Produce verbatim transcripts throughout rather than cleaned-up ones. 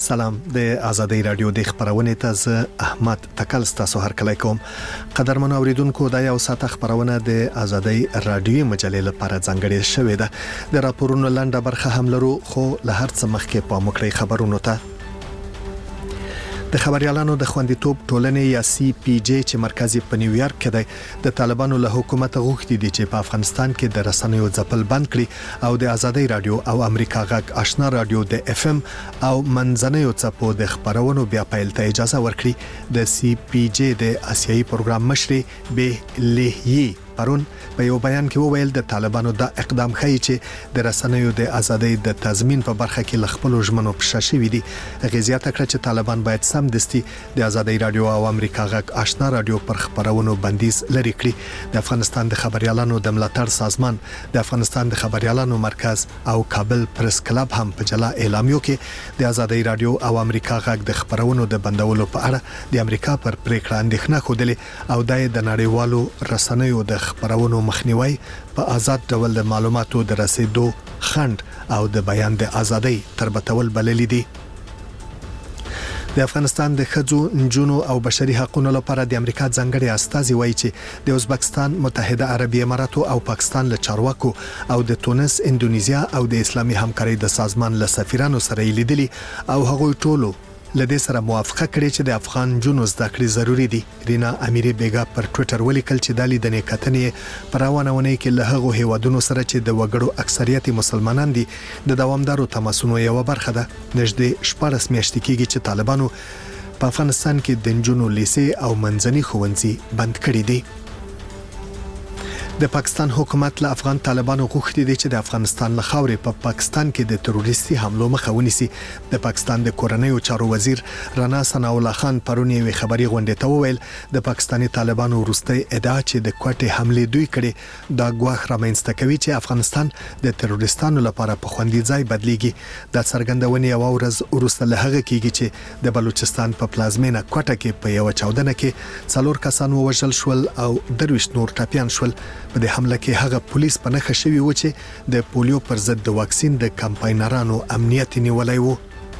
سلام د آزادۍ رادیو د خبرونه ته ز احمد تکل ستاسو هر کله کوم قدرمن اوریدونکو د یو ساعت خبرونه د آزادۍ رادیو مجلې لپاره ځانګړې شوې ده د راپورونو لنډه برخه هم لرو خو له هر څه مخکې په مکړې خبرونو ته د خبريالانو د خوندیتوب ټولنې یا سی پی جی چې مرکزی په نیویارک کې دی د طالبانو له حکومت غوښتي دي چې په افغانستان کې د رسنیو ځپل بند کړي او د آزادۍ رادیو او امریکا غږ آشنا رادیو د اف ام او منځنیو څپو د خبرونو بیا پیل ته اجازه ورکړي د سی پی جی د آسیایي پروګرام مشر به لیهی پرون په یو بیان کې وویل د طالبانو د اقدام ښیي چې د رسنیو د ازادۍ د تضمین په برخه کې لخپل ژمنو پښه شوې دي غزيات کړ چې طالبان باید سم دستي د آزادۍ رادیو او امریکا غږ آشنا رادیو پر خبرونو بندیز لري کړی د افغانستان د خبريالانو د ملاتړ سازمان د افغانستان د خبريالانو مرکز او کابل پریس کلب هم په جلا اعلامیو کې د آزادۍ رادیو او امریکا غږ د خبرونو د بندولو په اړه د امریکا پر پریکړه اندېښنه خوده او د نړیوالو رسنیو د خبرونو مخنیوي په آزاد ډول د معلوماتو د رسیدو خند او د بیان د ازادۍ تربتول بللی دي د افغانستان د خځو نجونو او بشري حقوقو لپاره د امریکا ځانګړي استازي وایي چې د ازبکستان متحده عربي اماراتو او پاکستان له چارواکو او د تونس اندونیزیا او د اسلامي همکارۍ د سازمان له سفیرانو سره لیدلي او هغوی ټولو لدې سره موافقه کړې چې د افغان جنونو زده کړې ضروری دي رینا امیری بیگا پر ټوئیټر ولیکل چې د لیدنې کتنې پر روانونه کې له هغو هیوادونو سره چې د وګړو اکثریت مسلمانان دي د دوامدارو تماسونو یو برخه ده نږدې شپږ میاشتې کېږي چې طالبانو په افغانستان کې د جنونو لیسې او منځني ښوونځي بند کړي دي د پاکستان حکومت له افغان طالبانو غوښتي دي چې د افغانستان له خاورې په پا پاکستان کې د تروریستي حملو مخه ونیسي د پاکستان د کورنیو چارو وزیر رانا ثناء الله خان پرونی وی خبري غونډه ته وویل د پاکستاني طالبانو وروستي ادعا چې د کوټې حمله دوی کړي دا ګواښ رامنځته کوي چې افغانستان د تروریستانو لپاره په خوندي ځای بدليږي د څرګندونې او ورځ وروسته له هغه کېږي چې د بلوچستان په پلازمینه کوټه کې په یو چاودنه کې څلور کسان ووژل شول او درويش نور ټاپیان شول په دې حمله کې هغه پولیس په نخښه شوی و چې د پولیو پر ضد د واکسین د کمپاینرانو امنیت نیولای وو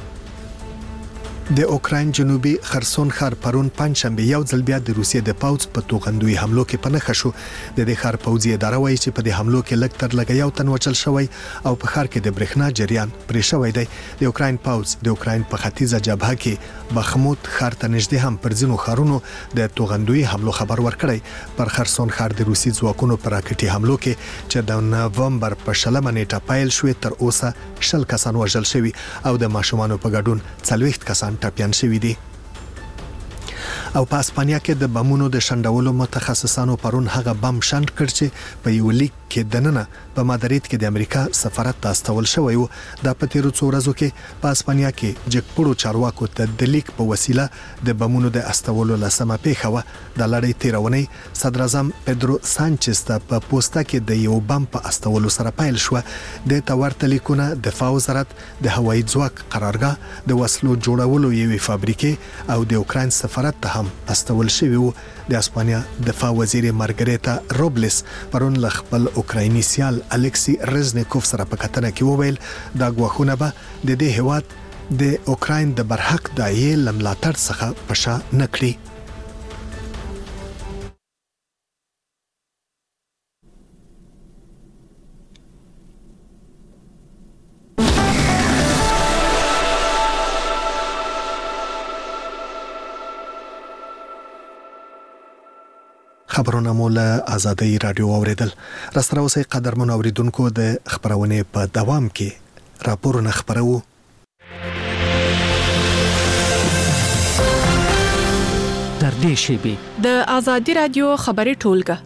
د اوکراین جنوبي خرسون ښار پرون پنځشنبه یو ځل بیا د روسیې د پاوځ په توغندوی حملو کې په نخښه شو د دې ښار پوځي اداره وایي چې په دې حملو کې لږ تر لږه یو تن وچل شوی او په ښار کې د برېښنا جریان پرې شوی دی د اوکراین پاوځ د اوکراین په ختیځه جبهه کې بخموت ښار ته نږدې هم پر ځینو ښارونو د توغندوی حملو خبر ورکړی پر خرسون ښار د روسي ځواکونو پر راکټي حملو کې چې د نومبر په شلمه نیټه پیل شوې تر اوسه شل کسان وژل شوي او د ماشومانو په ګډون څلوېښت کسان ټاپیان شوي دي او په اسپانیا کې د بمونو د شندولو متخصصانو پرون هغه بم شند کړ چې په یو لیک کې دننه په مادرید کې د امریکا سفارت ته استول شوی و د پتیرو څو ورځو کې په اسپانیا کې جګپړو چارواکو ته د لیک په وسیله د بمونو د استولو لسمه پیښه و د لړۍ تیرونې صدر اعظم پدرو سانچز ته په پوسټه کې د یو بم په استولو سره پیل شو د تورته لیکونه دفاع وزارت د هوایي ځواک قرارګاه د وسلو جوړولو یوې فابریکې او د اوکراین سفارت ته هم استول شوی وو د اسپانیا دفاع وزیر مارګریتا روبلس پرون ل خپل اوکرایني سیال الکسی رزنیکوف سره په کتنه کې وویل دا غواخونه به د دې هواد د اوکراین د برحق دایې لملاتړ څخه پښه نکړي خبرونه مول آزادۍ رادیو اوریدل راستره اوسې قدرمن اوریدونکو د خبرونه په دوام کې راپورونه خبرو در دې شیبي د آزادۍ رادیو خبري ټولګه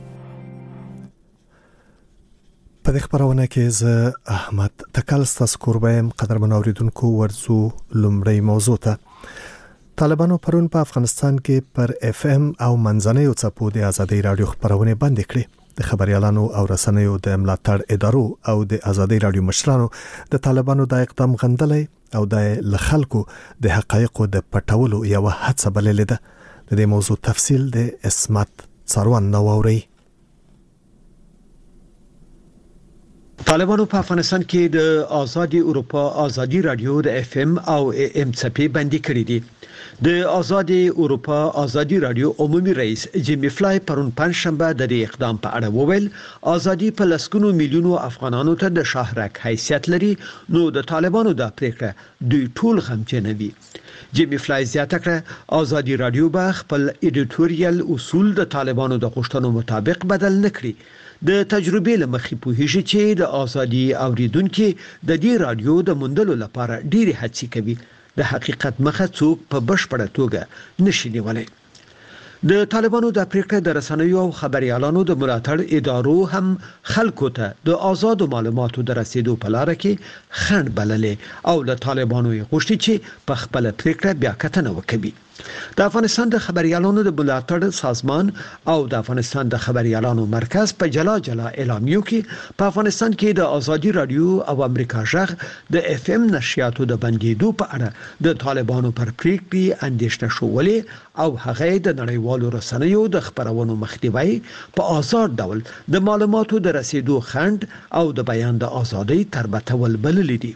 په دې خبرونه کې ز احمد تکل ستاسو قربایم قدرمن اوریدونکو ورزو لومړی موضوع ته طالبانو پرون په افغانستان کې پر اف ام او منځنیو څپو د آزادۍ رادیو خبرونه بند کړې د خبريالانو او رسنیو د ملاتړ ادارو او د آزادۍ رادیو مشرانو د طالبانو د اقدام غندلې او د خلکو د حقایقو د پټولو یو هڅه بللې ده د دې موضوع تفصیل د اسمت څاروان نووري طالبانو په افغانستان کې د آزادي اروپا آزادي رادیو د اف ام او ام څپې بندي کړې دي. د آزادي اروپا آزادي رادیو عمومي رئیس جیمی فلای پرون پنځشنبه د دې اقدام په اړه وویل آزادي په لسګونو میلیونو افغانانو ته د شاهرک حیثیت لري، نو د طالبانو د پریکړه دوی ټول غمجنوي. جیمی فلای زیاته کړه آزادي رادیو به خپل ایډیټوریال اصول د طالبانو د غوښتنو مطابق بدل نکړي. د تجربې لمخې په هیڅ چې د ازادي اوریدونکو د دې رادیو د مندلو لپاره ډېری هڅې کوي، د حقیقت مخه څوک په بشپړه توګه نشي نیولای. د طالبانو د پریکړې د رسنیو او خبريالانو د ملاتړ ادارو هم خلکو ته د آزادو معلوماتو د رسیدو په لار کې خنډ بللې او د طالبانو یې غوښتي چې په خپل پریکړه بیا کتنه وکړي. د افغانستان د خبريالانو د ملاتړ سازمان او د افغانستان د خبريالانو مرکز په جلا جلا اعلامیو کې په افغانستان کې د آزادي رادیو او امریکا ژغ د اف ام نشریاتو د بندیدو په اړه د طالبانو پر پریکړې اندېښنه شولې او هغه د نړیوالو رسنیو د خبرونو مخنیوي په آزاد ډول د معلوماتو د رسیدو خنډ او د بیان د ازادۍ تربتول بللې دي.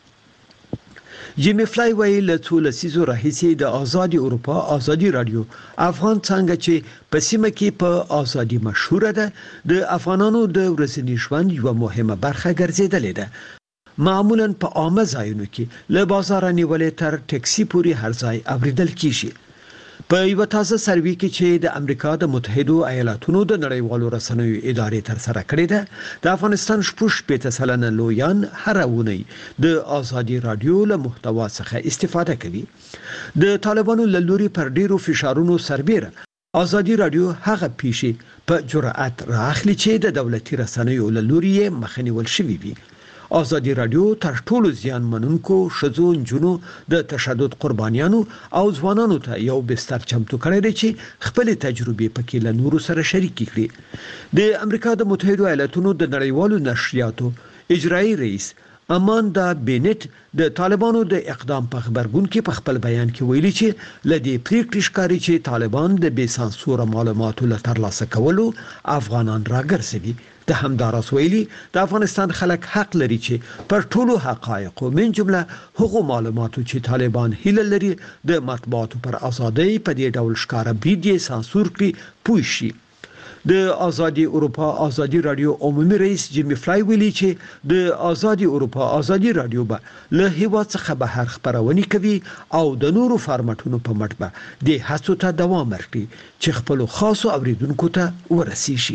جیمی فلای ویل څو لسیزو راهیسې د آزادي اروپا آزادي رادیو افغان څنګه چې په سیمه کې په آزادي مشهوره ده د افغانانو د ورځني ژوند یو مهمه برخه ګرځیدلې ده. معمولا په عامه ځایونو کې له بازار نیولې تر ټکسي پورې هر ځای اوریدل کیږي. په یو تازه سروي کې چې د امریکا د متحده ایالاتونو د نړیوالو رسنیو ادارې تر سره کړې ده، د افغانستان شپږ پېته سلنه لویان هر اونۍ د آزادي رادیو له محتوا څخه استفاده کوي. د طالبانو له لوري پر ډیرو فشارونو سربېره آزادي رادیو هغه پیښې په جرأت راخلي چې د دولتي رسنیو له لوري مخنیول شوی وي. آزادي رادیو تر ټولو زیان منونکو شذو جنونو د تشدد قربانیانو او ځوانانو ته یو بستر چمتو کړی دی چې خپل تجربې پکې له نورو سره شریک کړي. د امریکا د متحده ایالاتونو د نړیوالو نشریاتو اجرایی رئیس اماندا بینټ د طالبانو د اقدام په خبرګون کې په خپل بیان کې ویلي چې لدې پریکړې ښکاري چې طالبان د بې سانسور معلوماتو له ترلاسه کولو افغانان راګرځوي. د همداراز ویلي د افغانستان خلک حق لري چې پر ټولو حقایقو من جمله هغو معلوماتو چې طالبان هیله لري د مطبوعاتو پر ازادۍ په دې ډول ښکارا بریدي سانسور کړي پوه شي. د آزادي اروپا آزادي رادیو عمومي رئیس جیمی فلای ویلي چې د آزادي اروپا آزادي رادیو به له هیواد څخه بهر خبرونه کوي او د نورو فارمټونو په مټ به د هڅو ته دوام ورکړي چې خپل خاصو اوریدونکو ته ورسیږي.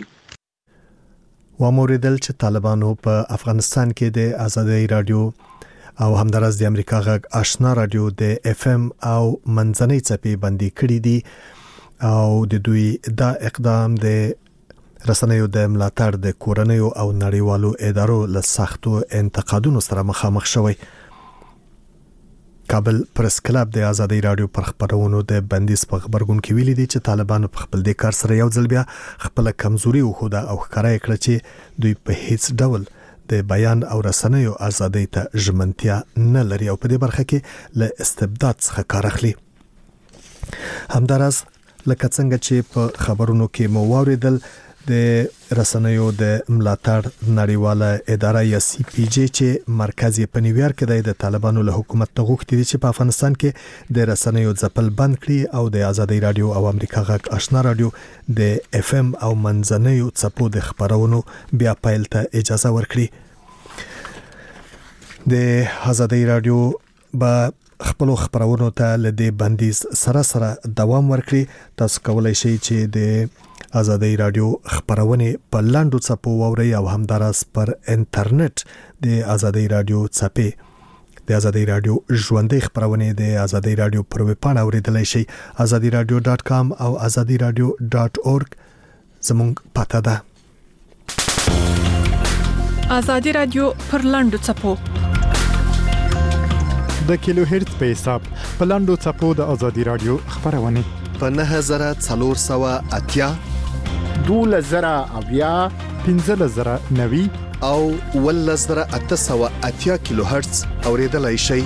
وموریدل چې طالبانو په افغانستان کې د آزادي رادیو او همدارس د امریکا غږ آشنا رادیو د اف ام او منځنۍ څپې بندي کړې دي او د دوی دا اقدام د رسنیو د ملاتړ د کورنیو او نړیوالو ادارو له سختو انتقادونو سره مخامخ شوی. کابل پریس کلب د آزادي رادیو پر خبرونو د بندیز په خبرګون کې ویلي دي چې طالبانو په خپل د کار سره یو ځل بیا خپل کمزوري وخوده او ښکارا کړ چې دوی په هیڅ ډول د بیان او رسنیو ازادۍ ته ژمنتیا نه لري او په دې برخه کې له استبداد څخه کار اخلي. همدارس لکه څنګه چې په خبرونو کې مو واوریدل د رسنیو د ملاتړ نړیواله اداره یا سی پی جی چې مرکز په نیویارک کې د طالبانو له حکومت ته غوښتي چې په افغانستان کې د رسنیو ځپل بند کړي او د آزادي رادیو او امریکا غږ آشنا رادیو د اف ام او منځنیو څپو د خبرونو بیا پیل ته اجازه ورکړي. د آزادي رادیو به خپل خبرونو ته لدی بندیز سره سره دوام ورکړي. تاسو کولای شئ چې د آزادي رادیو خبرونه په لاندو څپو ووري او همدارس پر انټرنیټ د آزادي رادیو څپې د آزادي رادیو ژوندۍ خبرونه د آزادي رادیو پر ویب پاڼه اوریدلای شئ azadi radio dot com او azadi radio dot org زموږ پته ده. آزادي رادیو پر لاندو څپو د کیلو هرتز په حساب په لاندو څپو د آزادي رادیو خبرونه په نه زره څلور سوه اتیا دوله زره اویا پنځه زره نوي او ول زره اته سوه اتیا کیلو هرتز اوریدلای شئ.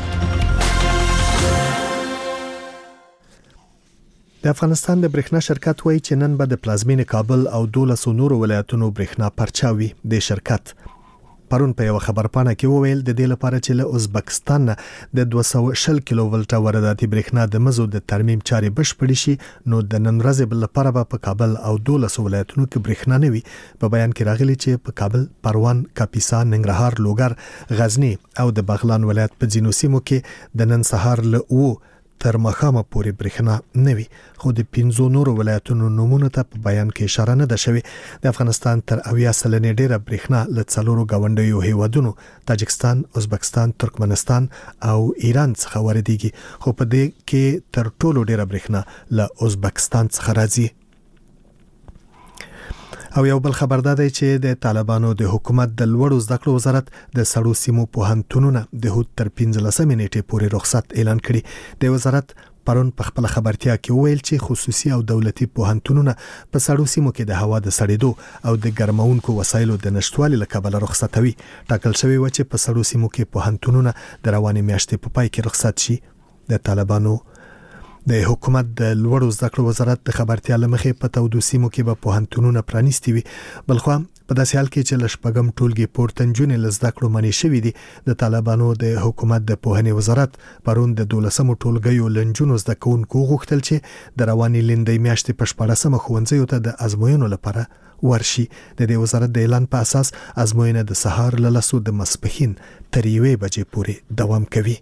د افغانستان د برېښنا شرکت وایي چې نن به د پلازمین کابل او دولسو نورو ولایتونو برېښنا پرچاوي. د شرکت پرون په یو خبرپاڼه کې وویل د دې لپاره چې له ازبکستان نه د دوه سوه او شل کیلو ولټه وارداتي برېښنا د مزو د ترمیم چارې بشپړې شي نو د نن ورځې بل لپاره به په کابل او دولس ولایتونو کې برېښنا نه وي. په بیان کې راغلي چې په کابل، پروان، کاپیسا، ننګرهار، لوګر، غزنی او د بغلان ولایت په ځینو سیمو کې د نن سهار له او تر مخامه پورې برېښنا نه وي. خو د پنځو نورو ولایتونو نومونو ته په بیان کې اشاره نه ده شوې. د افغانستان تر اویا سلنې ډیره برېښنا له څلورو ګاونډیو هیوادونو تاجکستان، ازبکستان، ترکمنستان او ایران څخه واردېږي، خو په دې کې تر ټولو ډیره برېښنا له ازبکستان څخه راځي. او یو بل خبر ده چې د طالبانو د حکومت د لوړو زده کړو وزارت د سړو سیمو پوهنتونونه د هوت تر پنځلسمې نیټې پورې رخصت اعلان کړي. د وزارت پرون په خپل خبرتیا کې وویل چې خصوصي او دولتي پوهنتونونه په سړو سیمو کې د هوا د سړېدو او د ګرمونکو وسایلو د نشټوالي له کبله رخصتوي. ټاکل شوی و چې په سړو سیمو کې پوهنتونونه د روانې میاشتې په پای کې رخصت شي. د طالبانو د حکومت د لوړو زده کړو وزارت د خبرتیا لمخې په تودو سیمو کې به پوهنتونونه پرانیستي وي. بلخو په داسې حال کې چې لشپږم ټولګي پورته نجونې له زده کړو منې شوې دي، د طالبانو د حکومت د پوهنې وزارت پرون د دولسمو ټولګیو له نجونو زده کوونکو غوښتل چې د روانې لیندۍ میاشتې په شپاړسمه ښوونځیو ته د ازموینو لپاره ورشي. د دې وزارت د اعلان په اساس ازموینه د سهار له لسو د ماسپښین تر یوې بجې پورې دوام کوي.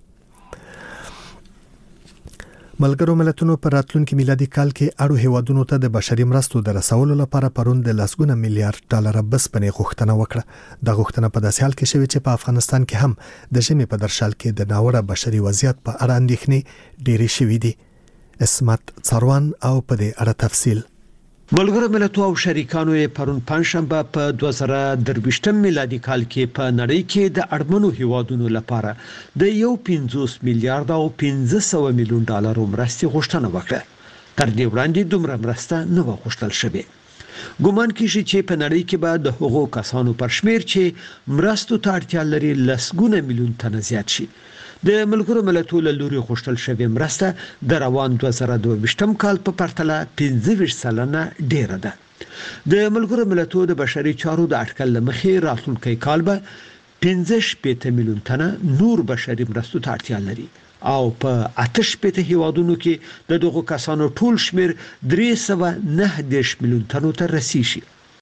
ملګرو ملتونو پر راتلونکي میلادي کال کې اړو هیوادونو ته د بشري مرستو د رسولو لپاره پرون د لسګونه میلیارډ ډالر بسپنې غوښتنه وکړه. د غوښتنه په داسې حال کې شوې چې په افغانستان کې هم د ژمي په درشل کې د ناوړه بشري وضعیت په اړه اندېښنې ډېرې شوې دي. اسمت څاروان او په دې اړه تفصیل. ملګرو ملتونو او شریکانو یې پرون پنځشنبه په دوه زره درویشتم میلادي کال کې په نړۍ کې د اړمنو هیوادونو لپاره د یو پنځوس میلیارډ او پنځه سوه میلیون ډالر مرستې غوښتنه وکړه. تر دې وړاندې دومره مرسته نه و غوښتل شوې. ګومان کیږي چې په نړۍ کې به د هغو کسانو پر شمیر چې مرستو ته اړتیا لري لسګونه میلیون تنه زیات شي. د ملګرو ملتونو له لوري غوښتل شوې مرسته د روان دوه زره دوه کال په پرتله پنځه ویشت سلنه ډیره ده. د ملګرو ملتونو د بشري چارو د اټکل لمخې راتلونکي کال به پنځه شپېته میلیون تنه نور بشري مرستو ته اړتیا لري او په اته شپېته هیوادونو کې د دغو کسانو ټول شمیر درې سوه نهه دېرش میلیون تنو ته رسیږي.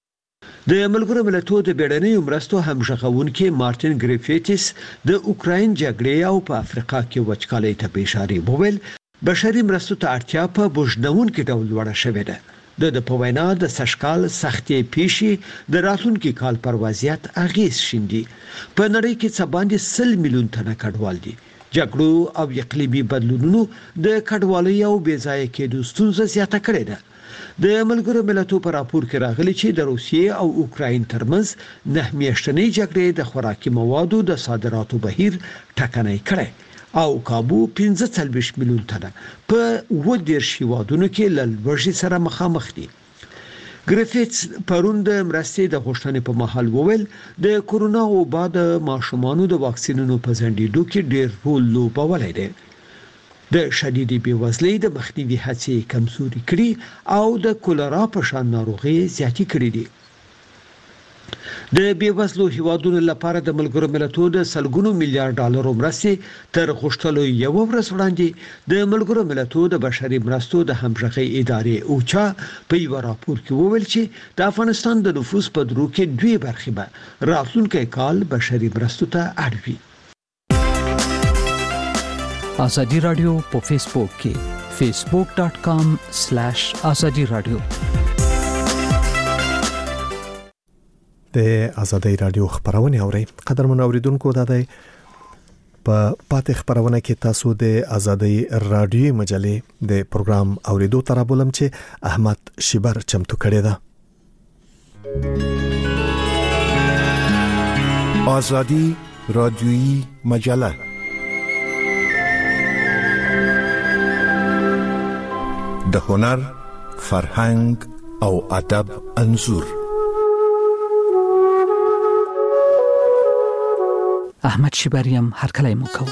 د ملګرو ملتونو د بیړنیو مرستو همغږونکي مارټین ګریفیتس د اوکراین جګړې او په افریقا کې وچکالۍ ته په اشاره وویل بشري مرستو ته اړتیا په بوجنونکو ډول لوړه شوې ده. د په وینا د سشکال سختې پیښې د راتلونکي کال پر وضعیت اغیز شیندي. په نړۍ کې څه باندې سل میلیون تنه کډوال دي. جګړو او اقلیمي بدلونونو د کډوالۍ او بې ځایه کېدو ستونزه زیاته کړې ده. د ملګرو ملتونو په راپور کې راغلي چې د روسیې او اوکراین ترمنځ نه میاشتنۍ جګړې د خوراکي موادو د صادراتو بهیر ټکنۍ کړی او کابو پنځه څلوېښت میلیون تنه په اووه دېرش هیوادونو کې له لوږې سره مخامخ دي. ګریفیتس پرون د مرستې د غوښتنې په مهال وویل د کورونا وبا د ماشومانو د واکسینونو په ځنډېدو کې ډېر رول لوبولی دی. د شدیدې بېوزلۍ د مخنیوي هڅې کمزوري کړي او د کولرا په شان ناروغۍ زیاتې کړي دي. د بېوزلو هیوادونو لپاره د ملګرو ملتونو د سلګونو میلیارډ ډالرو مرستې تر غوښتلو یو ورځ وړاندې د ملګرو ملتونو د بشري مرستو د همغږۍ ادارې اوچا په یو راپور کې وویل چې د افغانستان د نفوس په درو کې دوی برخې به راتلونکي کال بشري مرستو ته اړ وي. آزادی رادیو په فیسبوک کې فیسبوک ډاٹ کام سلیش آزادی رادیو. د آزادی رادیو خبرونه اورئ. قدرمن اوریدونکو د دې په پاتې خبرونه کې تاسو د آزادی رادیو مجلې د پروګرام اوریدو تر بولم چې احمد شیبر چمتو کړی ده. آزادی رادیویی مجله د هنر، فرهنګ او ادب انځور. احمد شیبریم هر کله مو کو.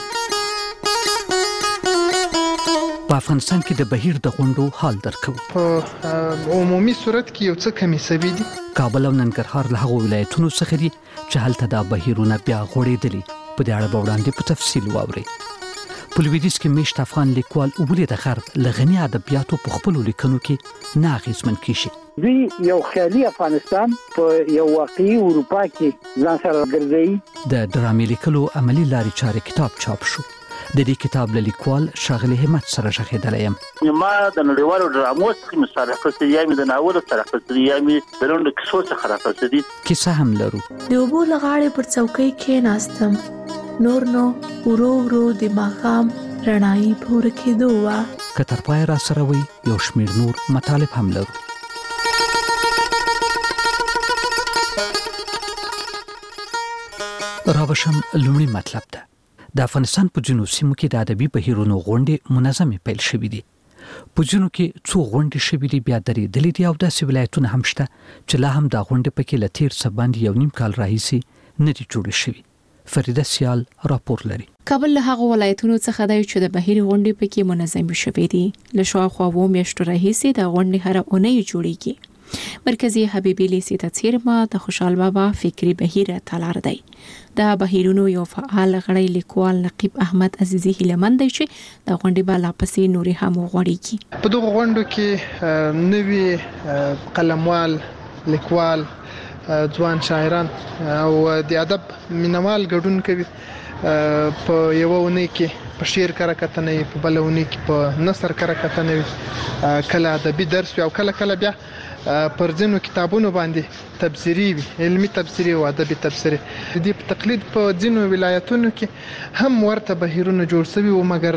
په افغانستان کې د بهیر د غونډو حال درکو. په عمومي صورت کې یو څه کمی سوي دي. کابل او ننګرهار له هغو ولایتونو څخه دي چې هلته دا بهیرونه بیا غوړېدلي. په دې اړه به وړاندې په تفصیل واورئ. په لویدیځ کې میشت افغان لیکوال اوبولې د غرب له غني ادبیاتو په خپلو لیکنو کې نه اغېزمن کیږي. دوی یو خیالي افغانستان په یو واقعي اروپا کې ځان سره ګرځوي. د ډرامې لیکلو عملی لارې چارې کتاب چاپ شو. د دې کتاب له لیکوال ښاغلي همت سره ژغېدلی یم. ما د نړیوالو ډرامو څخه مې راخیستې یا مې د ناولو څخه راخیستې یا مې د لنډو کیسو څخه راخیستې. کیسه هم لرو. د اوبو له غاړې پر څوکۍ کېناستم، نور نو ورو ورو د ماښام رڼایي په ورکېدو وه. که تر پایه را سره وي یو شمېر نور مطالب هم لرو. راوشم لومړی مطلب ده. د افغانستان په جنوب سیمو کې د ادبي بهیرونو غونډې منظمې پیل شوې دي. په جنوب کې څو غونډې شوې دي، بیا درېدلې دي او داسې ولایتونه هم شته چې لا هم دا غونډې پکې له تېر څه باندې یو نیم کال راهیسې نه دي جوړې شوې. فریده سیال راپور لري. کابل له هغه ولایتونو څخه دی چې د بهیر غونډې پکې منظمې شوې دي. له شاوخوا اووه میاشتو راهیسې دا غونډې هره اونۍ جوړېږي. مرکزی حبیبی لیسې ته څیرمه د خوشحال بابا فکری بهیر تالار دی. دا بهیرونو یو فعال غړی لیکوال نقیب احمد عزیزی هیلمن دی چې د غونډې بالا پسې نوري هم غوړیږي. په دغه غونډو کې نوی قلموال، لیکوال، ځوان شاعران او د ادب مینوال ګډون کوي. په یو ونې کې په شعر کړه کتنه، په بل ونې کې په نثر کړه کتنه، کله ادبي درس او کله کله بیا پر ځینو کتابونو باندې تبصری وي، علمي تبصری او ادبي تبصری. د دې په تقلید په ځینو ولایتونو کې هم ورته بهیرونه جوړ شوي وو، مګر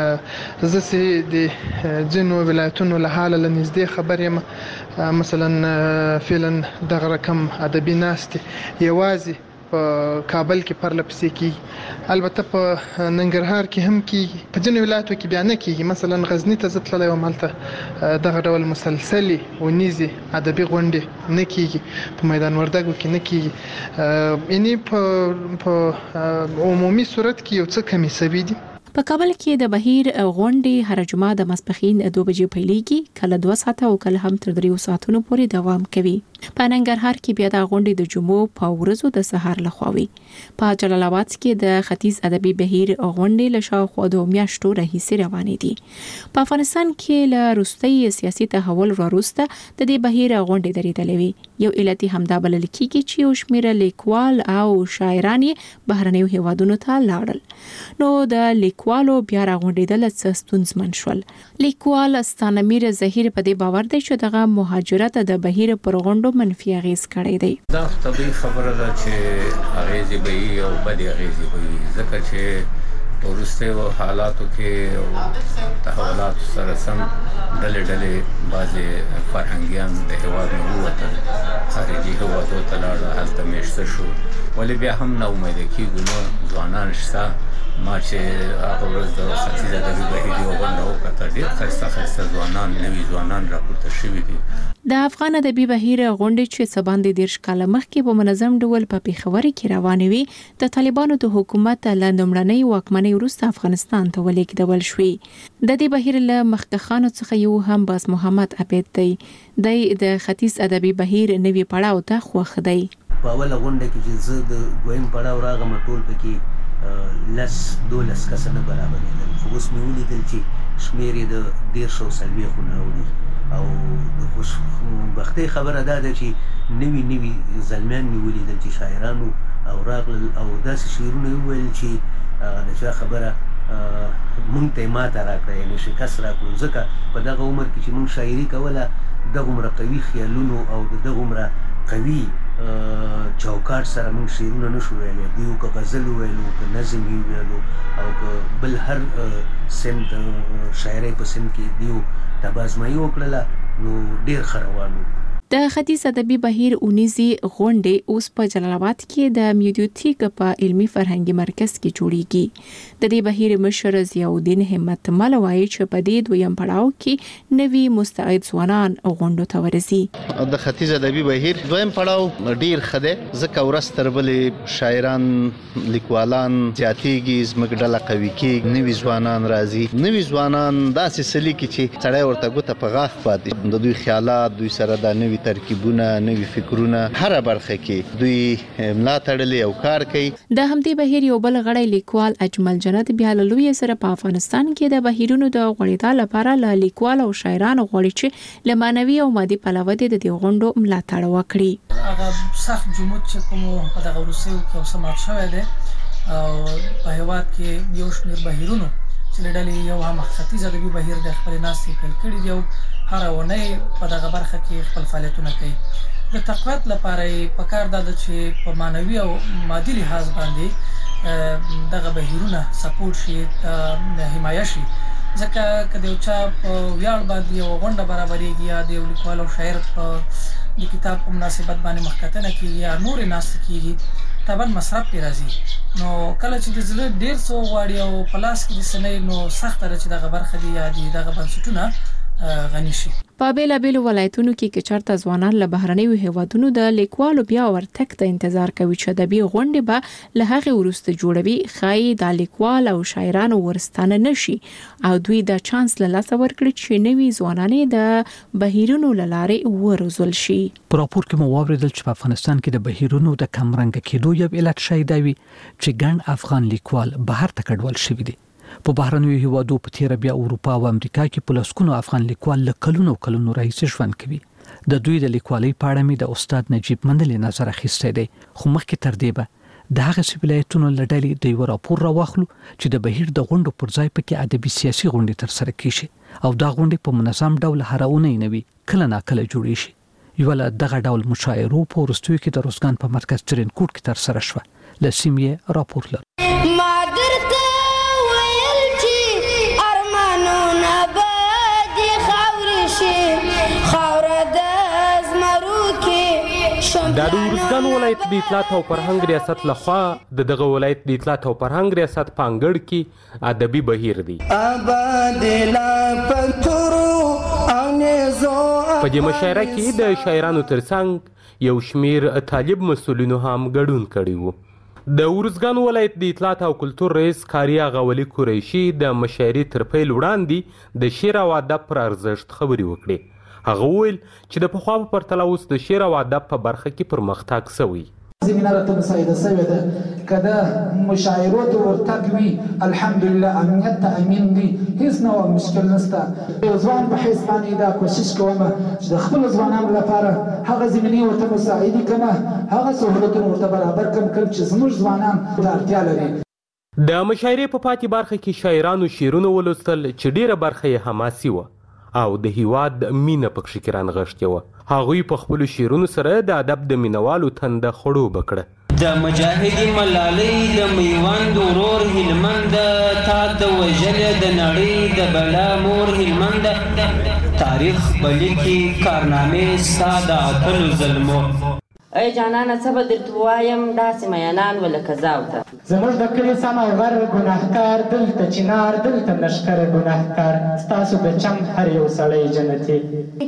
زه چې د ځینو ولایتونو له حاله له نږدې خبر یم. مثلا فعلا دغه رقم ادبي ناستې یوازې په کابل کې پرله پسې کیږي، البته په ننګرهار کې هم کیږي، په ځینو ولایتو کې بیا نه کیږي. مثلا غزنی ته زه تللی وم، هلته دغه ډول مسلسلې ونیزې ادبي غونډې نه کیږي، په میدان وردګو کې نه کیږي. یعنې په عمومي صورت کې یو څه کمی شوي دي. په کابل کې د بهیر غونډې هر جمعه د ماسپښین دوه بجې پیلېږي، کله دوه ساعته او کله هم تر دریو ساعتونو پورې دوام کوي. په ننګرهار کې بیا د غونډې د جمعو په ورځو د سهار لخوا وي. په جلال آباد کې د ختیځ ادبي بهیر غونډې له شاوخوا دوه میاشتو راهیسې روانې دي. په افغانستان کې له وروستي سیاسي تحول وروسته د دې بهیر غونډې درېدلې وي. یو علت همدا بلل کېږي چې یو شمېر لیکوال او شاعران یې بهرنیو هیوادونو ته لاړل. نو د لیکوالو بیا راغونډېدل څه ستونزمن شول. لیکوال ستانمیر زهیر په دې باور دی چې دغه مهاجرت د بهیر پر غونډو منفي اغیز کړی دی. دا طبیعي خبره ده چې اغیزې به وي او بدې اغیزې به وي، ځکه چې وروستیو حالاتو کې او تحولاتو سره سم ډلې ډلې بعضې فرهنګیان د هېواد نه ووتل، خارجي هېوادو ته لاړل، هلته میشته شو. ولې بیا هم نه امیده کېږو، نو ځوانان شته. ما چې هغه ورځ د ختیځ ادبي بهیر یوه غونډه وکتل، ډېر ښایسته ښایسته ځوانان، نوي ځوانان راپورته شوي دي. د افغان ادبي بهیر غونډې چې څه باندې دېرش کاله مخکې په منظم ډول په پېښور کې روانې وي، د طالبانو د حکومت له لومړنۍ واکمنۍ وروسته افغانستان ته ولېږدول شوې. د دې بهیر له مخکښانو څخه یو هم باز محمد عبید دی. دی د ختیځ ادبي بهیر نوي پړاو ته خوښ دی. په اوله غونډه کې چې زه د دویم پړاو راغلم، ټول پکې لس دولس کسه نه برابرېدل، خو اوس مې ولیدل چې شمېر یې د دېرشو او څلوېښتو نه اوړي. او د خوشبختۍ خبره دا ده چې نوي نوي زلمیان مې ولیدل چې شاعرانو او راغلل او داسې شعرونه یې وویل چې د چا خبره مونږ ته یې ماته راکړه، یعنې شکست راکړو. ځکه په دغه عمر کې چې مونږ شاعري کوله، دغومره قوي خیالونو او د دغومره قوي چوکاټ سره مونږ شعرونه نشو ویلی. دیو که غزل وویلو، که نظم یې ویلو، او که بل هر سمت شاعرۍ په سمت کې دیو تبازمایي وکړله، نو ډېر ښه روان و. د ختیځ ادبي بهیر اونیزي غونډې اوس په جلال آباد کې د میډیوتیک په علمي فرهنګي مرکز کې جوړیږي. د دې بهیر مشر ضیاءالدین همت مل وایي چې په دې دویم پړاو کې نوي مستعد ځوانان غونډو ته ورسي. د ختیځ ادبي بهیر دویم پړاو ډیر ښه دی، ځکه ورځ تر بلې شاعران، لیکوالان زیاتېږي، زموږ ډله قوي کېږي، نوي ځوانان راځي. نوي ځوانان داسې څه لیکي چې سړی ورته ګوته په غاښ پاتې، د دوی خیالات، دوی سره دا نوي ترکیبونه نوي فکرونه هر برخه کې دوی ملا تړلې او کار کوي. د همدې بهیر یو بل غړی لیکوال اجمل جنت بیا له لوی سره په افغانستان کې د بهیرونو د غوړېدا لپاره له لیکوال او شاعرانو غوړي چې له مانوي او مادي پلوه د دې غونډو ملاتړ وکړي. هغه سخت جمود چې کوم په دغه روسیو کې سمات شوی دی او په هیواد کې یو شمېر بهیرونو چې لړلې یو هم ختیځ ادبي بهیر د خپل ناستې پیل کړي دی او هر ونه په دغه برخه کې خپل فعالیتونه کوي. د تقویت لپاره په کار ده چې په مانوي او مادي لحاظ باندې دغه بهیرونه سپورټ شي، حمایه شي، ځکه که د یو چا په ویاړ باندې یو غونډه برابرېږي یا د یو لیکوال او شاعر په د کتاب په مناسبت باندې مخکتنه کېږي یا نورې ناستې کېږي، طبعا مصرف پرې راځي. نو کله چې د زړه ډېر څه وغواړي او په لاس کې د څه نه نو سخته ده چې دغه برخه دي یا دغه بنسټونه غني شي. په بیلابیلو ولایتونو کې کې چرته ځوانان له بهرنیو هیوادونو د لیکوالو بیا ورتګ ته انتظار کوي چې ادبي غونډې به له هغې وروسته جوړوي، ښایي د لیکوال او شاعرانو ورستانه نشي او دوی د چانس له لاسه ورکړي چې نوي ځوانانې د بهیرونو له لارې وروزل شي. په راپور کې مو واوریدل چې په افغانستان کې د بهیرونو د کمرنګ کېدو یو علت شای دی چې ګڼ افغان لیکوال بهر ته کډوال شوي دي. په بهرنیو هیوادو په تیر بیا اروپا او امریکا کې په لسکونو افغان لیکوال له کلونو کلونو راهیسې ژوند کوي. د دوی د لیکوالۍ په اړه مې د استاد نجیب مندلې نظر اخیستی دی، خو مخکې تر دې به د هغه ولایتونو له ډلې د یو راپور راواخلو چې د بهیر د غونډو پر ځای پکې ادبي سیاسي غونډې ترسره کیږي او دا غونډې په منظم ډول هر اونۍ نه وي، کله ناکله جوړې شي. یو له دغه ډول مشاعرو په وروستیو کې د روزګان په مرکز ترینکوټ کې ترسره شوه. له سیمې راپور لرو. د ورزګان ولایت د اطلاعات او فرهنګ ریاست لخوا د دغه ولایت د اطلاعات او فرهنګ ریاست په انګړ کې ادبي بهیر دی. په دې مشاعره کې د شاعرانو ترڅنګ یو شمیر طالب مسؤلینو هم ګډون کړی وو. د ورزګان ولایت د اطلاعات او کلتور رئیس کاری آغا ولی قریشي د مشاعرې تر پیل وړاندې د شعر او ادب پر ارزښت خبرې وکړې. هغه ویل چې د پخوا په پرتله اوس د شعر او ادب په برخه کې پرمختګ شوی. زمینه راته مساعده شوې ده که د مشاعرو ته ورتګ وي، الحمدلله امنیت ته امین دي، هیڅ نه مشکل نشته. یو ځوان په حیث باندې دا کوشش کوم چې د خپلو ځوانانو لپاره هغه زمینې ورته مساعدې کړم، هغه سهولتونه ورته برابر کړم کوم چې زموږ ځوانان ته اړتیا لري. د مشاعرې په پاتې برخه کې شاعرانو شعرونه ولوستل چې ډیره برخه یې حماسي وه او د هیواد مینه پکښې کې رانغښتې وه. هغوی په خپلو شعرونو سره د ادب د مینوالو تنده خړوبه کړه. د مجاهد ملالۍ د میوند ورور هلمند تا د وژلې د نړۍ د بلا مور هلمند تاریخ بلیکي کارنامې ستا د اتلو ظلمو. ای جانانه څه به درته ووایم داسې میانان ولکه زاوته. زموږ د کلي سم او غر ګناهکار دلته چنار دلته لښکره ګناهکار ستاسو د چم هر یو سړی جنتي.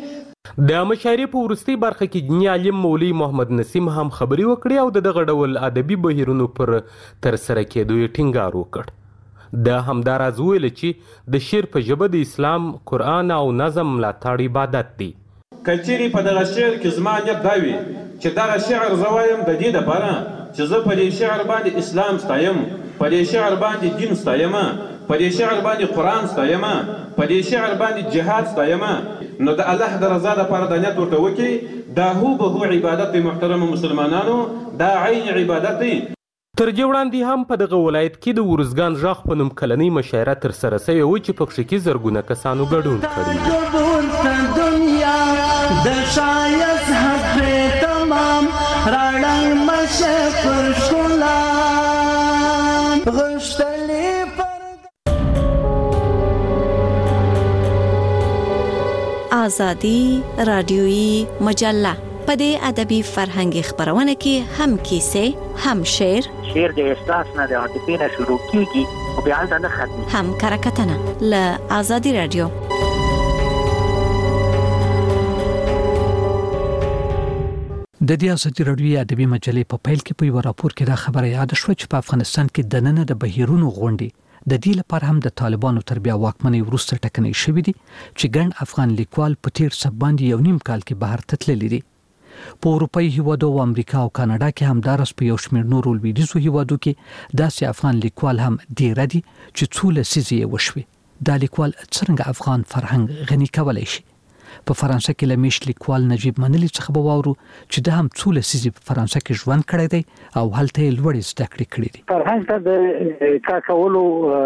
د مشاعرې په وروستۍ برخه کې دیني عالم مولوي محمد نسیم هم خبرې وکړې او د دغه ډول ادبي بهیرونو پر ترسره کېدو یې ټینګار وکړ. د همداراز ویل چې د شعر په ژبه د اسلام، قرآن او نظم ملاتړ عبادت دی. که چیرې په دغه شعر کې زما نیت دا وي چې دغه شعر زه وایم د دې دپاره چې زه په دې شعر باندې اسلام ستایم، په دې شعر باندې دین ستایم، په دې شعر باندې قرآن ستایم، په دې شعر باندې جهاد ستایم، نو د الله د رضا دپاره د نیت ورته وکړي، دا هو به هو عبادت دی. محترمو مسلمانانو، دا عین عبادت دی. تر دې وړاندې هم په دغه ولایت کې د ورزګان غږ په نوم کلنۍ مشاعره ترسره سوې وه چې پکښې کې زرګونه کسانو ګډون کړی. د شایست حق تمام راړنګ مشه پر ښکلا غښتلې پر آزادي رادیویی مجله. په دې ادبي فرهنګي خبرونه کې هم کیسې، هم شعر، شعر د احساس نه د عاطفې نه شروع کیږي او بیا هلته نه ختمي، هم کرکټنه له آزادي رادیو. د دې آزادي رادیو ادبي مجلې په پیل کې په یو راپور کې دا خبره یاد شوه چې په افغانستان کې د نن د بهیرونو غونډې د دې لپاره هم د طالبانو تر بیا واکمنۍ وروسته ټکنۍ شوې دي چې ګڼ افغان لیکوال په تیر سب باندې یو نیم کال کې بهر تللي دي. په اروپאי هیوادو او امریکا او کاناډا کې هم دارس په یو شمېر نورو لویدیځو هیوادو کې داسې افغان لیکوال هم ډیر دي چې څو لسیزې وشوي. دا لیکوال څنګه افغان فرهنګ غني کولای شي؟ په فرانسه کې لمیش لیکوال نجیب منلی څخه به واورو چې د هم څو لسیزې په فرانسه کې ژوند کړی دی او هلته یې لوړې زده کړې کړې دي. فرهنګ ته د کار کولو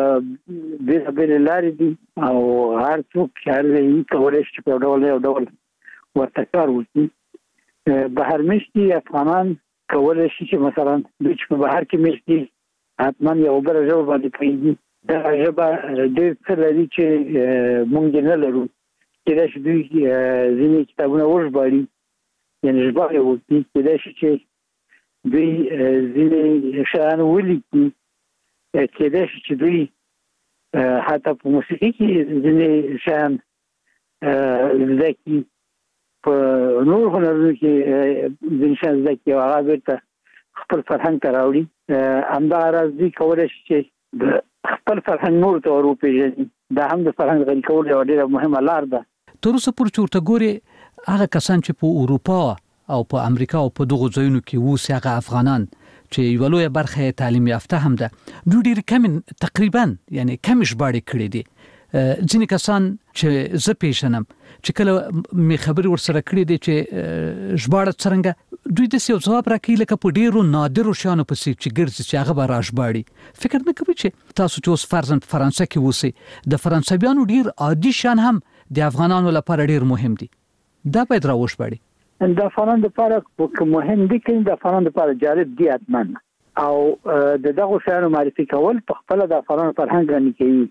بېل بېل لارې دي او هر څوک چې هر یې کولی شي په ډول یو ډول ورته کار وکړي. بهر میشتي افغانان کولی شي چې مثلا دوی چې په بهر کې میشتي حتما یو بله ژبه باندې پوهېږي. دغه ژبه ډېر څه لري چې موږ یې نه لرو. کېدای شي دوی ځینې کتابونه وژباړي یعنې ژباړې وکړي. کېدای شي چې دوی ځینې شیان ولیکي. کېدای شي چې دوی حتی په موسیقي کې ځینې شیان زده کړي. په نور هنرونو کې ځینې شیان زده کړي او هغه بېرته خپل فرهنګ ته راوړي. همدغه راز دوی کولی شي چې د خپل فرهنګ نورو ته ور وپېژني. دا هم د فرهنګ غني کولو یوه ډېره مهمه لار ده. تر اوسه پورې چې ورته ګورې هغه کسان چې په اروپا او په امریکا او په دغو ځایونو کې اوسي هغه افغانان چې یوه لویه برخه یې تعلیم یافته هم ده دوی ډېرې کمې تقریبا یعنې کمې ژباړې کړې دي. ځینې کسان چې زه پیژنم چې کله مې خبرې ورسره کړې دي چې ژباړه څرنګه دوی داسې یو ځواب راکوي لکه په ډېرو نادرو شیانو پسې چې ګرځي چې هغه به راژباړي. فکر نه کوي چې تاسو چې اوس فرضاً په فرانسه کې اوسئ د فرانسویانو ډېر عادي شیان هم د افغانانو لپاره ډېر مهم دي. دا باید راوژباړي. د افغانانو لپاره مهم دي که د افغانانو لپاره جالب دي حتما او د دغو شیانو معرفي کول په خپله د افغانانو فرهنګ غني کوي.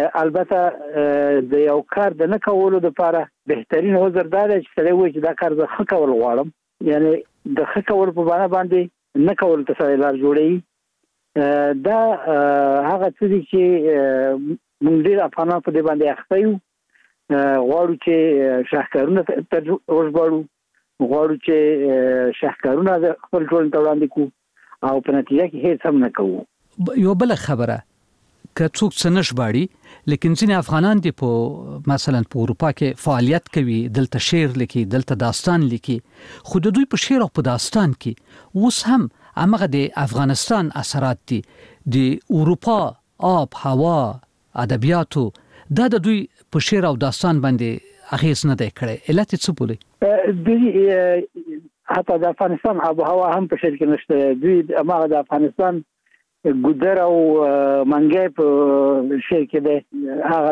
البته د یو کار د نه کولو لپاره بهترین عذر دا دی چې سړی وایي چې دا کار زه ښه کول غواړم. یعنې د ښه کولو په بڼه باندې نه کولو ته سړی لار جوړوي. دا هغه څه دي چې موږ ډېر افغانان په دې باندې اخته یو. غواړو چې شاهکارونه وژباړو، غواړو چې شاهکارونه خپل ټولنې ته وړاندې کړو او په نتیجه کې هیڅ هم نه کوو. یوه بله خبره که څوک څه نه ژباړي لیکن ځینې افغانان دي په مثلا په اروپا کې فعالیت کوي، دلته شعر لیکي، دلته داستان لیکي، خو د دوی په شعر او په داستان کې اوس هم همغه د افغانستان اثرات دي. د اروپا آب هوا ادبیاتو دا د دوی په شعر او داستان باندې اغیز نه دی کړی. علت یې څه بولي؟ دوی حتی د افغانستان آب هوا هم په شعر کې نشته. دوی هماغه د افغانستان ګودر او منګی په شعر کې دی، هغه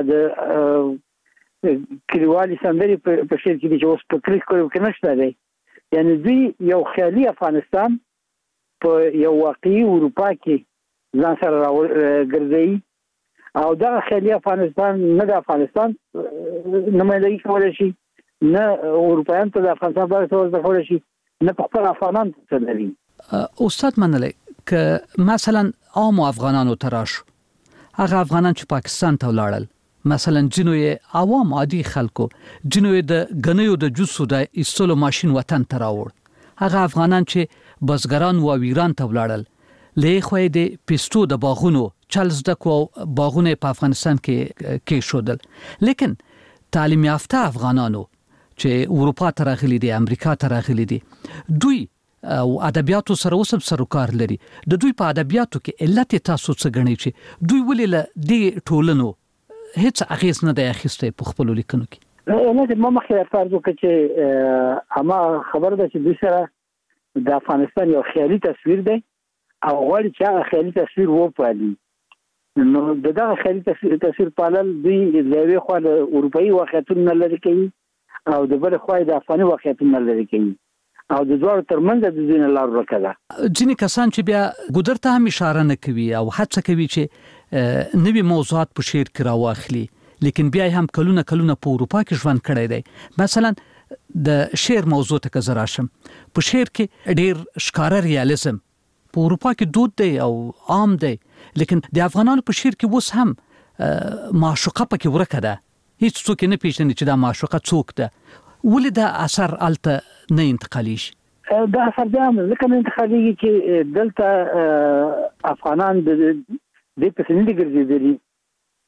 د کلیوالي سندرې په شعر کې دي چې اوس په کلیک کې نشته دی. یعنې دوی یو خیالي افغانستان په یو واقعي اروپا کې ځان سره راګرځوي او دغه خیالي افغانستان نه د افغانستان نمایندګي کولی شي، نه اروپایانو ته د افغانستان په اړه څه کولی شي، نه په خپل افغانانو څه لري. استاد منلی که مثلا عام افغانانو ته راشو، هغه افغانان چې پاکستان ته ولاړل، مثلا ځینو یې عوام عادي خلکو، ځینو یې د ګنیو د جوسو د ایستلو ماشین وطن ته راوړ، هغه افغانان چې بزګران و ایران ته ولاړل، له خو د پیستو د باغونو چل زده کو باغونه په افغانستان کې کې شودل. لیکن تعلیم یافته افغانانو چې اروپا ته راغلي دي، امریکا ته راغلي دي، دوی او ادبیاتو سره اوس هم سروکار لري. د دوی په ادبیاتو کې علت تاسو څه ګڼئ چې دوی ولې له دې ټولنو هیڅ اغیز نه دی اخیستی په خپلو لیکنو کې؟ نه، ما مخکې فرض وکړه چې اما خبر ده چې دوی سره د افغانستان یو خیالي تصویر دی او غواړي چې هغه خیالي تصویر وپالي. نو د دغه خیالي تصویر پالل دوی د یوې خوا د اروپایي واقعیتونه نه لرې کوي او د بلې خوا د افغاني واقعیتونه نه لرې کوي او د دواړو ترمنځ د ځینې لار ورکه ده. ځینې کسان چې بیا ګودر ته هم اشاره نه کوي او هڅه کوي چې نوي موضوعات په شعر کې راواخلي، لیکن بیا هم کلونه کلونه په اروپا کې ژوند کړی دی. مثلا د شعر موضوع ته که زه راشم، په شعر کې ډېر ښکاره ریالیزم په اروپا کې دود دی او عام دی، لیکن د افغانانو په شعر کې اوس هم معشوقه پکې ورکه ده. هیڅ څوک نه پیژني چې دا معشوقه څوک ده. ولې دا اثر الته نه انتقالیږي؟ دا اثر بیا هم ځکه نه انتقالیږي چې دلته افغانان د دې پسې نه دي ګرځېدلي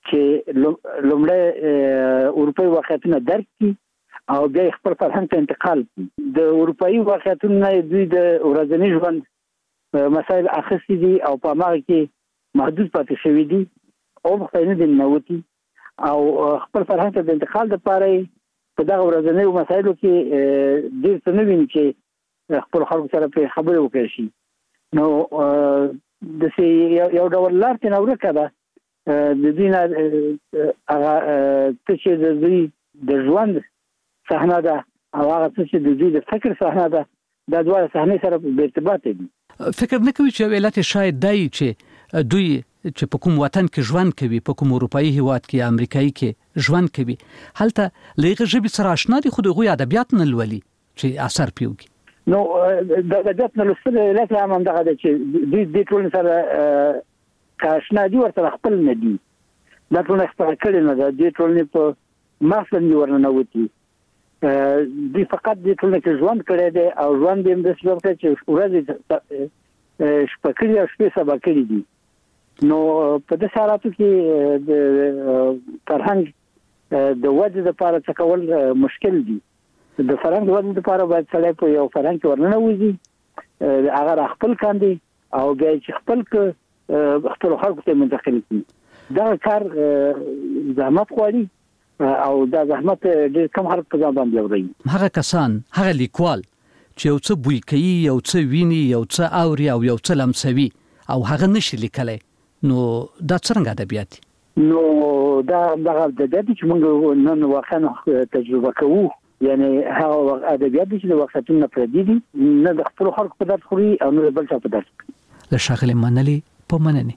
چې لومړی اروپאי واقعیتونه درک کړي او بیا خپل فرهنګ ته انتقال کړي. د اروپאי واقعیتونه دوی د ورځني ژوند مسایل اخیستي دي او په هغه کې محدود پاتې شوي دي او مختلف دي نوتی او خپل فرهنګ ته د انتقال لپاره په دغه ورځني مسایلو کې ډېر څه نه ویني چې خپل خلکو سره په خبرې وکړي شي. نو د سي یو ډول لار ته ورکه ده د دې نه هغه چې د دوی د ژوند صحنه ده او هغه چې د دوی د فکر صحنه ده دا دواړه صحنې سره په ارتباط دي. فکر نه کوي چې علت شاید دی چې دوی چې په کوم وطن کې ژوند کوي په کوم اروپאי هیواد کې امریکایي کې ژوند کوي هلته لږه ژبه سره آشنا دي خو دغه ادبیات نه لولي چې اثر پیوږي. نو د ادبیات نه لوستل علت هم دغه ده چې دوی د ټول سره کاشنا دي ورته خپل نه دي دا ټول خپل کړي نه ده د ټول په مخسن دي ورنه وتی دوی فقط د ټول کې ژوند کړي دي او ژوند یې د څه وخت چې ورځ شپکړي او شپې سبا کړي دي. نو په دې حالاتو کې د فرهنګ د وجه لپاره څه کول مشکل دي. د فرهنګ د وجه لپاره باید سړی په یو فرهنګ ورننه وځي هغه خپل کاندي او بیا چې خپل ک خپل خلکو ته منتقل کړي دا کار زحمت غواړي او دا زحمت ډېر کم خلک په ځان باندې لري. هغه کسان هغه لیکوال چې یو څه بوی کوي یو څه ویني یو څه اوري او یو څه لمسوي او هغه نشي لیکلای نو دا څنګه ادبیات؟ نو دا دغه ادبیات چې موږ نن واقعا تجربه کوو یعنی هغه ادبیات چې د وختونو پردي دي نه د خپل خلکو په درد خوري او نه بل څه په درد خوري. له شاغلي منلي په مننه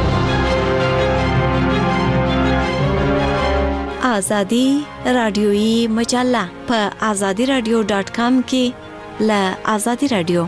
آزادی رادیویی مجله په آزادی رادیو ډاٹ کام کې له آزادی رادیو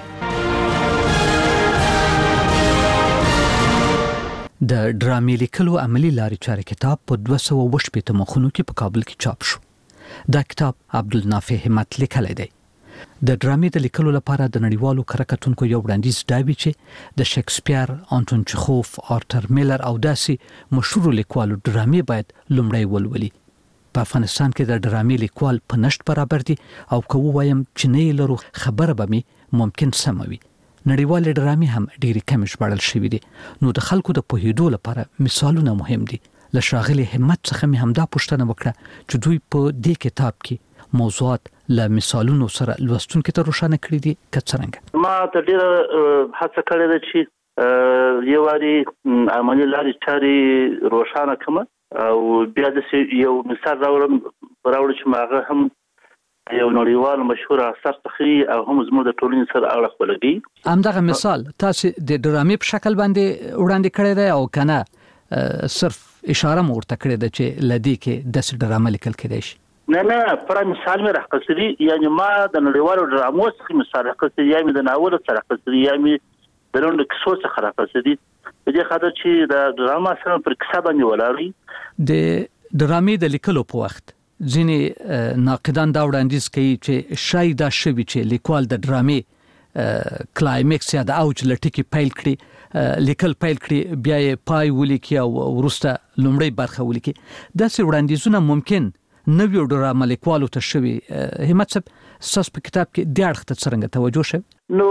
د ډرامې لیکلو عملی لارې چارې کتاب په دوه سوه اووه شپېته مخونو کې په کابل کې چاپ شو. دا کتاب عبدالنافع همت لیکلی دی. د ډرامې د لیکلو لپاره د نړیوالو کرکټونکو یو وړاندیز دا وی چې د شکسپیر، آنټون چخوف، آرتر میلر او داسې مشهور لیکوالو ډرامې باید لومړی ولولي. په افغانستان کې د ډرامې لیکوال په نشټ برابر دي او کوم وایم چې نه لرو خبره به می ممکن سموي. نړیوال ډرامې هم ډېری کم ژباړل شوې دي. نو د خلکو د پوهېدو لپاره مثالونه مهم دي. له شاغلي همت څخه می همدا پوښتنه وکړه چې دوی په دې کتاب کې موضوعات له مثالونو سره لوستونکو ته روښانه کړی دي که څنګه؟ ما ته ډیره هڅه کړې ده چې یو واري عملي لارې چارې روښانه کړم او بیا د یو مثال راوړم راوړم چې ماغه هم یو نړیوال مشهور اثر څخه او هم زموږ د ټولنې سره اړه خپلوي. همدغه مثال تاسو د ډرامې په شکل باندې وړاندې کړی دی او کنه صرف اشاره مورته کړې ده چې لدی کې د ډرامه لیکل کېدای شي؟ نه نه پر مثال مې راخصري یعنی ما د نړیوالو ډرامو څخه مثال راخصري یا مې د ناول څخه راخصري یا مې د لوند کیسو څخه راخصري په دې خاطر چې د ډراما سره پر کیسه باندې ولاري. د ډرامې د لیکلو په وخت ځینې ناقدان دا وړاندیز کوي چې شاید دا شوي چې لیکوال د ډرامې کلایمکس یا د اوج لټکی پیل کړي لیکل پیل کړي بیا یې پای ولیکي او ورسته لومړی برخه ولیکي. داسې وړاندیزونه ممکن نویو ډرامه لیکوالو ته شوي. همت صاحب ساس په کتاب کې د اړخ ته څنګه توجه شوی؟ نو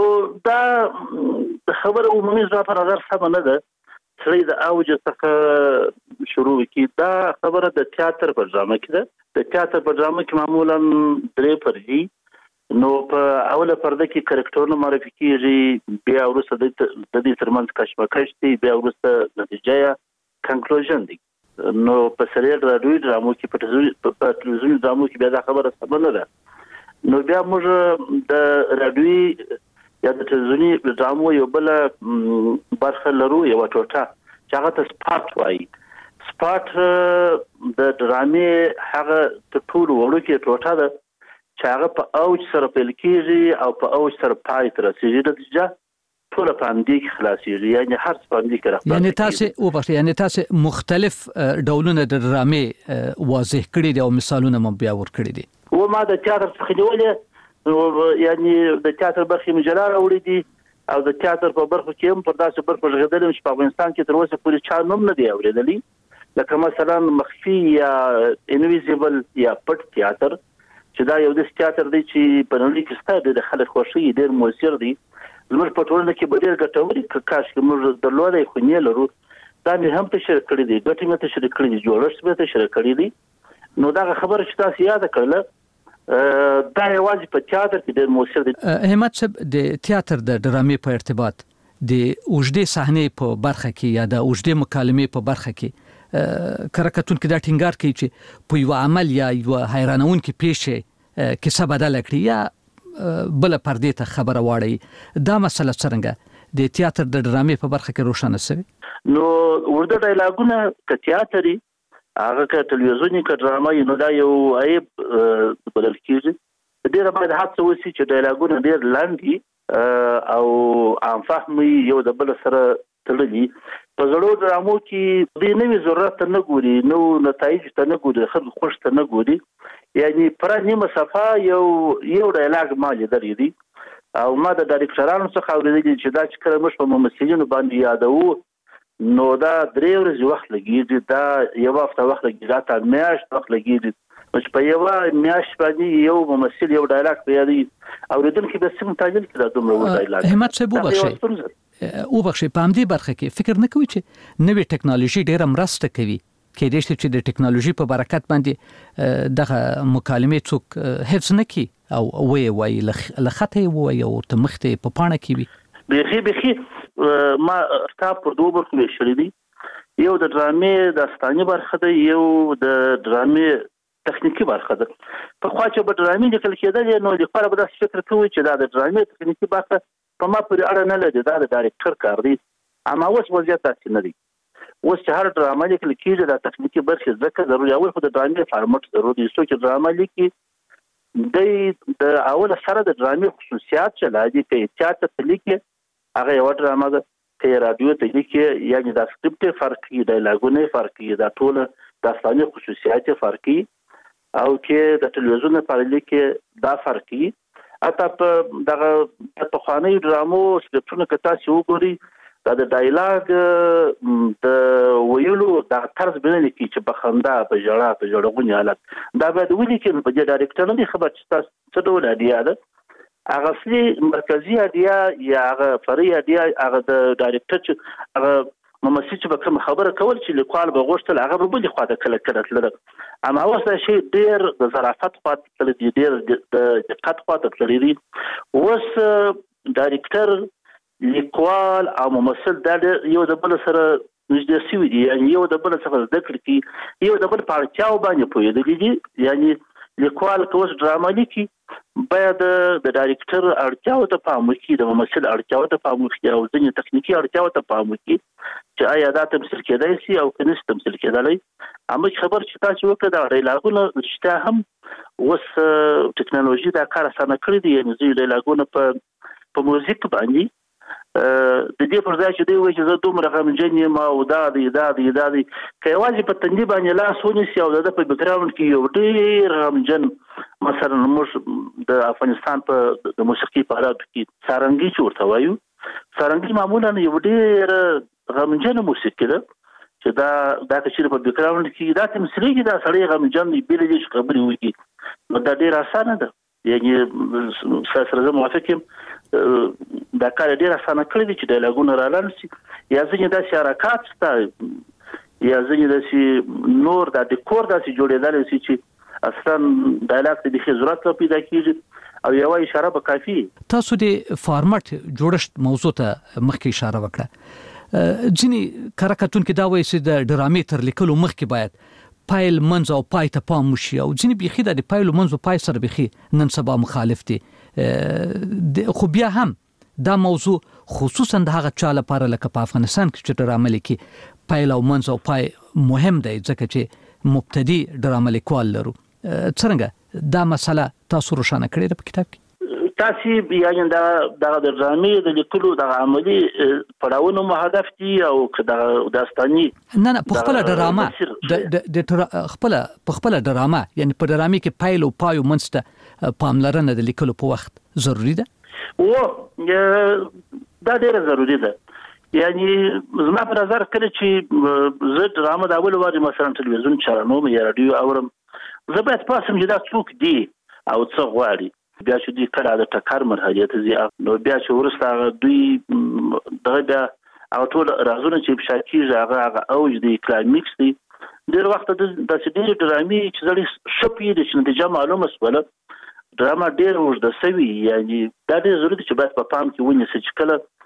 دا خبره عمومي ځا په نظر سم نه ده چې د اوج څخه شروع کی. دا خبره د تیاتر په ډرامه کې ده. د تیاتر په ډرامه کې معمولا درې پردي نو په اوله پرده کې کرکټرونه معرفي کیږي بیا ورسته د دې ترمنځ کشمکش دي بیا ورسته نتیجه یا کنکلوژن دي. نو په سریال رادیوي ډرامو کې په تلویزیوني ډرامو کې بیا دا خبره سم نه ده. نو بیا موږ د رادیوي یا د تلویزیوني ډرامو یو بل برخه لرو یو ټوټه چې هغه ته سپاټ وایي. سپاټ د ډرامې هغه ټول وړو کې ټوټه ده چې هغه په اوج سره پیل کېږي او په اوج سره پای ته رسیږي. نتیجه ټول په همدې کې خلاصيږي یعنی هر څه په همدې کې راځي. یعنی تاسو وبخښئ یعنی تاسو مختلف ډولونه د ډرامې واضح کړي دي او مثالونه مو بیا ور کړی دي. و ما د تیاتر څخه نیولې یعنی د تیاتر برخې مجله راوړې دي او د تیاتر په برخه کې هم پر داسې برخه ژغېدل چې په افغانستان کې تر اوسه پورې چا نوم نه دی اورېدلی. لکه مثلا مخفي یا انویزیبل یا پټ تیاتر چې دا یو د تیاتر دی چې په نړۍ کې ستاسو د خلک خوشي ډیر موثر دی زموږ په ټولنه کې به ډیر ګټوري کاش چې موږ درلودای خو نه لرو دا مې هم ته شریک کړی دی ګټې مې ته شریک کړی دی جوړښت مې ته شریک کړی دی نو دا خبره چې تاسو یاد کړل دا یوازې په تیاتر کې ډېر موثر دی. همت صاحب د تیاتر د ډرامې په ارتباط د اوږدې صحنې په برخه کې یا د اوږدې مکالمې په برخه کې کرکټون کې دا ټینګار کوي چې په یو عمل یا یو حیرانونکې پیښه کیسه بدل کړي یا بل پردې ته خبره واړي دا مسله څنګه د تیاتر د ډرامې په برخه کې روښانه شوی؟ نو ورته ډایلاګونه ک تیاتري هغه ک ټلویزیونی ک ډرامه نو دا یو عیب بدل کیږي ډیر باید هڅه وشي چې ډایلاګونه ډیر لاندې او عام فهمي یو د بل سره تړلي په زړو ډرامو کې د نوې ضرورت نه ګوري نو نتایج ته نه ګوري خلک خوش ته نه ګوري یعنی پر نیمه صفه یو یو ډایلاګ ما لیدلی دی او ما د ډایرکټرانو څخه اوریدلی چې دا چې کله موږ په ممثلینو باندې یادو نو دا درې ورځې وخت لګیږي دا یو هفته وخت لګیږي دا تا میاشت وخت لګیږي چې په یو میاشت باندې یو ممثل یو ډایلاګ پیادي اوریدونکو به سم تاجل کړه دومره و ډایلاګ همت صاحب وبخښي او بخښي په همدې برخه کې فکر نه کوي چې نوې ټکنالوژي ډیره مرسته کوي کې دې چې د ټکنالوژي په برکت باندې دغه مکالمې څوک حفظ نه کی او وای وای لخته وای او تمخته په پاڼه کې وي بيخي بيخي ما کتاب پر دوه برخو ویشل دي یو د ډرامې داستاني برخه ده یو د ډرامې تخنیکی برخه ده په خوا چې په ډرامې لیکل کېدل نو د خپل په داس فکر کوي چې دا د ډرامې تخنیکی برخه په ما پورې اړه نه لري دا د ډایرکټر کار دی اما اوس وضعیت تاسو نه دی اوس چې هر ډرامه لیکل کېږي د تخنیکی برخه ځکه ضروري اول خو د ډرامې فارمټ ضروري دی چې ډرامه لیکي د اول سره د ډرامې خصوصیات چې لادي کې تیاتر لیکي هغه یو ډرامه ده چې رادیو ته لیکي یعنی دا سکرپټ فرقي ډایلاګونه فرقي دا ټول داستاني خصوصیات فرقي او کې د ټلویزیون په لیکي دا فرقي اته په دغه په خواني ډرامو سکرپټونه کتا سی وګوري دا د ډایلاګ د ویلو د طرز بنل کی چې په خندا په جړه په جړغونی حالت دا به ولي کې په ډایرکټر نه خبر چې تاسو څه ډول اډیا ده هغه اصلي مرکزی اډیا یا هغه فرعي اډیا هغه د ډایرکټر چې هغه ممثل چې کوم خبره کول چې لیکوال به غوښتل هغه به بل خواته کله کله تلل اما اوس دا شی ډیر د ظرافت خواته تل دی ډیر د دقت خواته تللی دی اوس ډایرکټر لیکوال او ممثل دا یو د بل سره نږدې شوي دي یعنی یو د بل څخه زده کړي کی یو د بل په اړتیاو باندې پوهېدلی دي یعنی لیکوال که اوس ډرامه لیکي باید د ډایرکټر اړتیاو ته پام وکړي د ممثل اړتیاو ته پام وکړي او ځینې تخنیکي اړتیاو ته پام وکړي چې آیا دا تمثیل کېدای شي او که نشي تمثیل کېدلی اما خبر چې تاسو وکړه دا ډایلاګونه شته هم اوس ټکنالوژي دا کار اسانه کړی دی یعنې ځینې ډایلاګونه په په موزیک باندې د دې پر ځای چې دوی وایي چې زه دومره غمجن یم او دا دی دا دی دا دی که یوازې په تندي باندې لاس ونیسي او د ده په بیکګراوند کې یو ډېر غمجن مثلا موږ د افغانستان په د موسیقي په حالاتو کې سارنګي چې ورته وایو سارنګي معمولا یو ډېر غمجنه موسیقي ده چې دا دا که چېرې په بیکګراوند کې دا تمثیلېږي دا سړی غمجن دی بېله دې چې خبرې وکړي نو دا ډېره اسانه ده یعنې ستا سره زه موافق یم دا کار ډیر اسانه کړی دی چې ډایلاګونه رالاړ شي یا ځینې داسې حرکات شته یا ځینې داسې نور د ډیکور داسې جوړېدلی شي چې اصلا ډایلاګ ته بیخي ضرورت نه پیدا کېږي او یوه اشاره به کافي تاسو د فارمټ جوړښت موضوع ته مخکې اشاره وکړه ځینې کره کتونکي دا وایي چې د ډرامې تر لیکلو مخکې باید پایل منځ او پای ته پام وشي او ځینې بیخي د پایل منځ او پای سره بیخي نن سبا مخالف دي خو بیا هم دا موضوع خصوصا د هغه چا لپاره لکه په افغانستان کې چې ډرامه لیکي پایل او منځ او پای مهم دی ځکه چې مبتدی ډرامه لیکوال لرو څرنګه دا مسله تاسو روښانه کړې ده په کتاب کې تاسو یعنی دا د ډرامې د لیکلو د عملی پړاوونو هدف دي او د داستاني نه نه په خپل ډرامه د خپل په خپل ډرامه یعنی په ډرامې کې پایل او پای منځ ته پاملرنه د لیکلو په وخت ضروری ده او دا ډیره ضروری ده یعنی زما په نظر کړی چې زه ډرامه د اول واري مثلا ټلویزیون چارنوم یا رادیو اورم زه باید پاسم چې دا څوک دی او څه غواړي بیا چې دوی کله د ټکر مرحلې ته ځي نو بیا چې وروسته دوی دغه بیا او ټول رازونه چې په شاکیږي هغه هغه اوج دی کلایمیکس دی ډېر وخت د داسې ډېرې ډرامې چې زړې شپې دي چې نتیجه معلومه شوله ډرامه ډېر اوږده سوي یعنی دا ډېر ضروري دي چې باید په پام کې ونیسي چې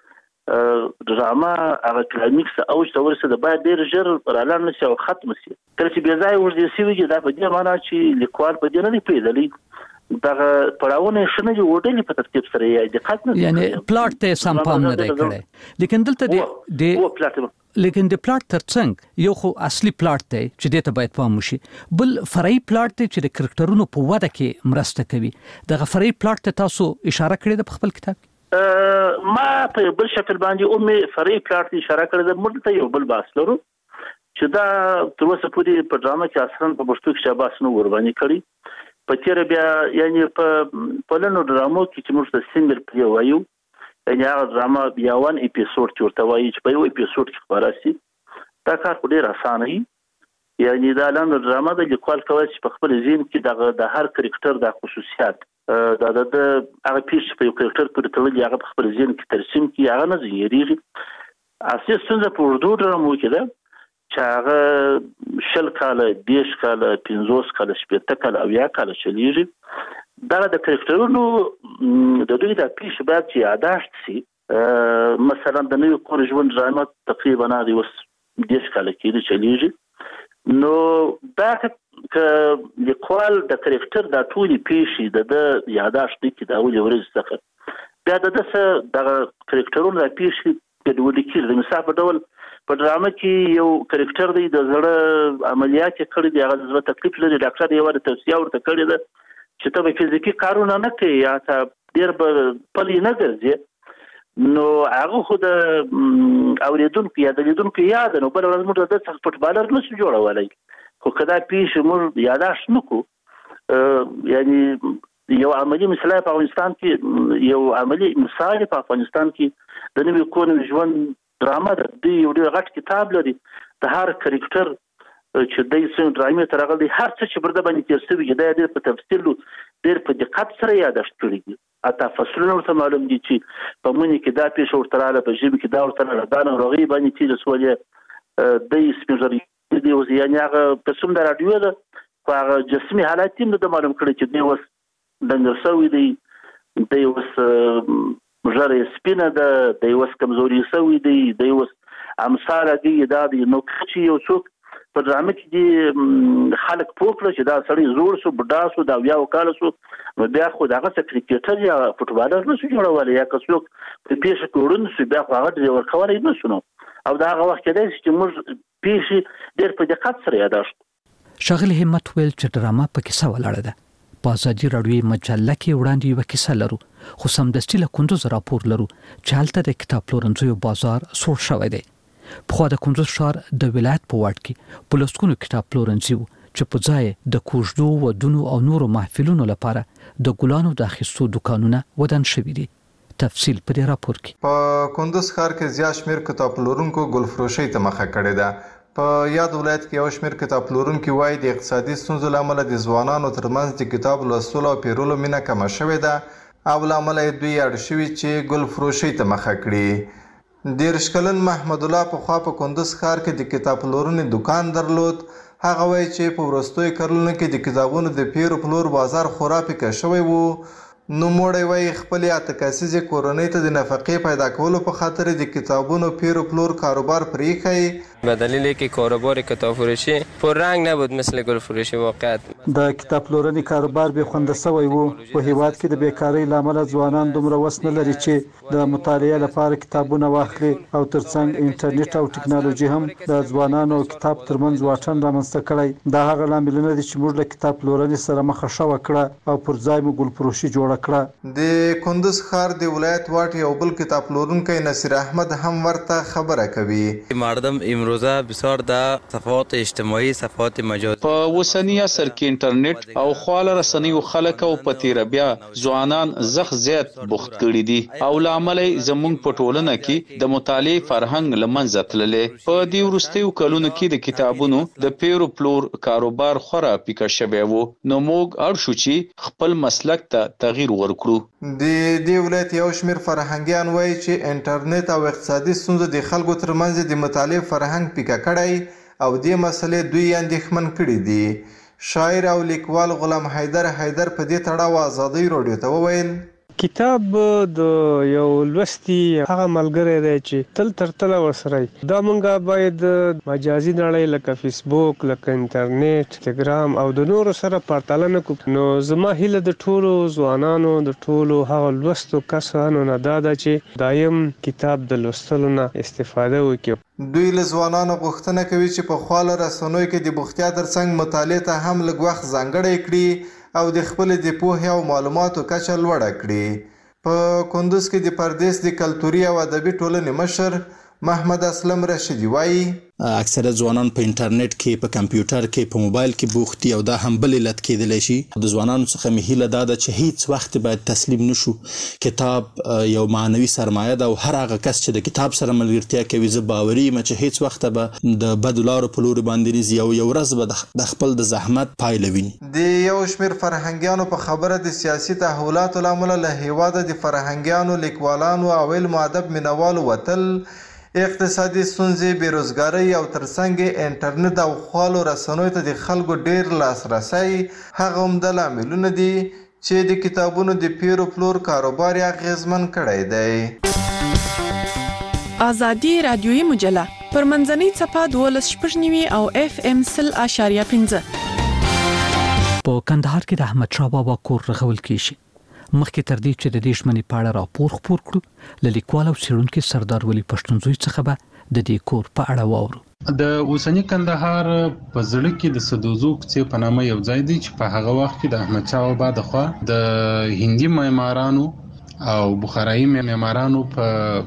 کله ډرامه هغه کلایمیکس اوج ته ورسېده باید ډېر ژر رالاړ نه شي او ختم شي کله چې بې ځایه اوږدې سوي دي دا په دې معنا چې لیکوال په دې نه دی پوهېدلی دغه پړاوونه شنه جو وډلې په ترتیب سره یې دقت نه یعنی پلاټ ته سم پام نه دی کړی لیکن دلته د او پلاټ لیکن د پلاټ ترڅنګ یو خو اصلي پلاټ دی چې دې ته باید پام وشي بل فرعي پلاټ دی چې د کرکټرونو په وده کې مرسته کوي دغه فرعي پلاټ ته تاسو اشاره کړې ده په خپل کتاب ما په بل شکل باندې او مې فرعي پلاټ ته اشاره کړې ده موږ ته یو بل باس لرو چې دا تر اوسه پورې په ډرامه کې اصلا په پښتو کې شاباس نو ور باندې کړی په تیر بیا یعنی په پلنو ډرامو کې چې موږ د سنگل پلی وایو یعنی هغه ډرامه بیا وان اپیسود چې ورته وایي چې په یو اپیسود کې خبره شي دا کار ډېر اسانه وي یعنی دا لاندې ډرامه د لیکوال کوي چې په خپل ذهن کې د هر کرکټر د خصوصیات دا د هغه پیش په یو کرکټر پورې تړلي هغه په خپل ذهن کې ترسیم کوي هغه نه زیریږي اساس څنګه په اردو ډرامو کې ده چې هغه شل کاله دیش کاله پنځوس کاله شپږ کاله او یا کاله چلیږي دا د کرکټرونو د دوی د پیش باید چې یاداشت شي مثلا د نوې کور ژوند ډرامه تقریبا د اوس دیش کاله کې چلیږي نو دا ک لیکوال د کرکټر د ټولي پیشي د یاداشت کې د اول ورځ څخه بیا د څه د کرکټرونو د پیشي د ولیکل د مثال په ډول په ډرامه کې یو کرکټر دی د زړه عملیات کړی دی هغه د زړه تکلیف لري ډاکټر یې ورته توصیه ورته کړې ده چې ته به فزیکي کارونه نه کوي یا ته ډېر به پلی نه ګرځې نو هغه خو د اورېدونکو یا د لیدونکو یاد نو بل ورځ موږ د څه فوټبالر نه شو جوړولی خو که دا پیښ موږ یاداشت نه کړو یعنی یو عملی مثال په افغانستان کې یو عملی مثال په افغانستان کې د نوې کور ژوند ډرامه د دې یو ډېر غټ کتاب لري د هر کرکټر چې د څنګه ډرامې تر هغه د هر څه چې برده باندې تیر شوی دی د په تفصیل ډېر په دقت سره یاداشت کړی دي اته فصلونه ورته معلوم دي چې په مونږ کې دا پیښه ورته رااله په ژبه کې دا ورته رااله دا نو رغي باندې چې سوالې د سپیشل دی او یعنی هغه په سم د رادیو ده خو هغه جسمي حالات هم د معلوم کړی چې دی اوس دنګر سوی دی دی اوس مجرد سپینه ده د اوس کمزوري سوی دی د اوس امثال دی دا دی نو چې یو څوک په ډرامه کې دي خلک پوکړه چې دا سړی زوړ سو بډا سو دا بیا وکاله سو نو بیا خو دغه کرکټر یا فوټبالر نه شو جوړولای یا کڅوک په پیښه کورون سو بیا هغه د ورکوالي نه شنو او دا هغه وخت کې چې موږ پیښه ډېر په دقت سره یاداشت شغل همت ویل چې ډرامه په کیسه ولاړه ده په ازادي راډیوي مجله کې وړاندې یو کیسه لرو خو سمدستي له کندوز راپور لرو چې هلته د کتاب پلورنځیو بازار سوړ شوی دی په خوا د کندوز ښار د ولایت په واټ کې په لسګونو کتاب پلورنځي وو چې په ځای د کوژدو ودونو او نورو محفلونو لپاره د ګلانو د اخیستو دکانونه ودان شوي دي تفصیل په دې راپور کې په کندوز ښار کې زیات شمېر کتاب پلورونکو ګلفروشۍ ته مخه کړې ده په یاد ولایت کې یو شمېر کتاب پلورونکي وایي د اقتصادي ستونزو له امله د ځوانانو ترمنځ د کتاب لوستلو او پیرلو مینه کمه شوې ده او له امله یې دوی اړ شوي چې ګل فروشۍ ته مخه کړي دېرش کلن محمد الله پخوا په کندوز ښار کې د کتاب پلورنې دکان درلود هغه وایي چې په وروستیو کلونو کې د کتابونو د پیر و پلور بازار خورا پیکه شوی و نوموړی وایي خپلې اته کسیزې کورنۍ ته د نفقې پیدا کولو په خاطر د کتابونو پیر و پلور کاروبار پریښی به دلیل که کاروبار کتاب فروشی پررنگ نبود مثل گل فروشی واقعیت د کتاب پلورنې کاروبار بې خونده سوی و په هیواد کې د بیکارۍ له امله ځوانان دومره وس نه لري چې د مطالعې لپاره کتابونه واخلي او ترڅنګ انټرنیټ او ټکنالوژي هم د ځوانانو او کتاب ترمنځ واټن رامنځته کړی دا هغه لاملونه دي چې موږ له کتاب پلورنې سره مخه شوه کړه او پر ځای مو ګل فروشي جوړه د کندوز ښار د ولایت واټ یو بل کتاب پلورونکی نصیر احمد هم ورته خبره کوي مردم امروزه بسیار در صفحات اجتماعی، صفحات مجازی په اوسنی عصر کې انټرنیټ او خواله رسنیو خلک او په تیر بیا ځوانان زخ زیات بوخت کړي دي او لامل زموږ په ټولنه کې د مطالعه فرهنګ لمنځه تللې. په دې وروستیو کلونو کې د کتابونو د پیرو پلور کاروبار خورا پیکه شوی وو، نو موږ اړ شو چې خپل مسلک ته تغییر ورکړو. د دې ولایت یو شمېر فرهنګیان وایي چې انټرنیټ او اقتصادي ستونزو د خلکو ترمنځ د مطالعې فرهنګ پیکه کړی او دې مسلې دوی اندېښمن کړي دي. شاعر او لیکوال غلام حیدر حیدر په دې تړاو ازادۍ راډیو ته وویل: کتاب د یو لوستي هغه ملګری دی چې تل تر تله ورسره دا مونږه باید مجازي نړۍ لکه فیسبوک، لکه انټرنیټ، انستګرام او د نورو سره پرتله نه کوو. نو زما هیله د ټولو ځوانانو د ټولو هغه لوستو کسانو نه دا ده چې دایم کتاب د لوستلو نه استفاده وکړي. دوی له ځوانانو غوښتنه کوي چې په خواله رسنیو کې د بوختیا ترڅنګ مطالعې ته هم لږ وخت ځانګړی کړي او د خپل د پوهې او معلوماتو کچه لوړه کړي. په کندوز کې د پردیس د کلتوري او ادبي ټولنې مشر محمد اسلم رشیدي وایي: اکثره ځوانان په انټرنیټ کې، په کمپیوټر کې، په موبایل کې بوخت دي او دا هم بل علت کېدلی شي. د ځوانانو څخه مې هیله دا ده چې هیڅ وخت باید تسلیم نشو. کتاب یو معنوي سرمایه ده او هر هغه کس چې د کتاب سره ملګرتیا کوي، زه باوري یم چې هیڅ وخت به د بدو لارو په لوري باندې نه ځي او یو ورځ به د خپل د زحمت پایله ویني. د یو شمېر فرهنګیانو په خبره د سیاسي تحولاتو له امله له هېواده د فرهنګیانو، لیکوالانو او علم و ادب مینوالو وتل، اقتصادي ستونزې، بیروزګارۍ او ترڅنګ انټرنیټ او خواله رسنیو ته د خلکو ډیر لاسرسی هغه عمده لاملونه دي چې د کتابونو د پیرو پلور کاروبار یې اغیزمن کړی دی. آزادي رادیویي مجله پر منځنۍ څپه دولس شپږ نوي او اف ام سل اشاریه پنځه. په کندهار کې د احمد شاه بابا کور رغول کیږي. مخکې تر دې چې د دې ژمنې په اړه راپور خپور کړو، له لیکوال او څېړونکي سردار ولی پښتونزوی څخه به د دې کور په اړه واورو. د اوسنی کندهار په زړه کې د سدوزو کوڅې په نامه یو ځای دی چې په هغه وخت کې د احمد شاه بابا د خوا د هندي معمارانو او بخارایي معمارانو په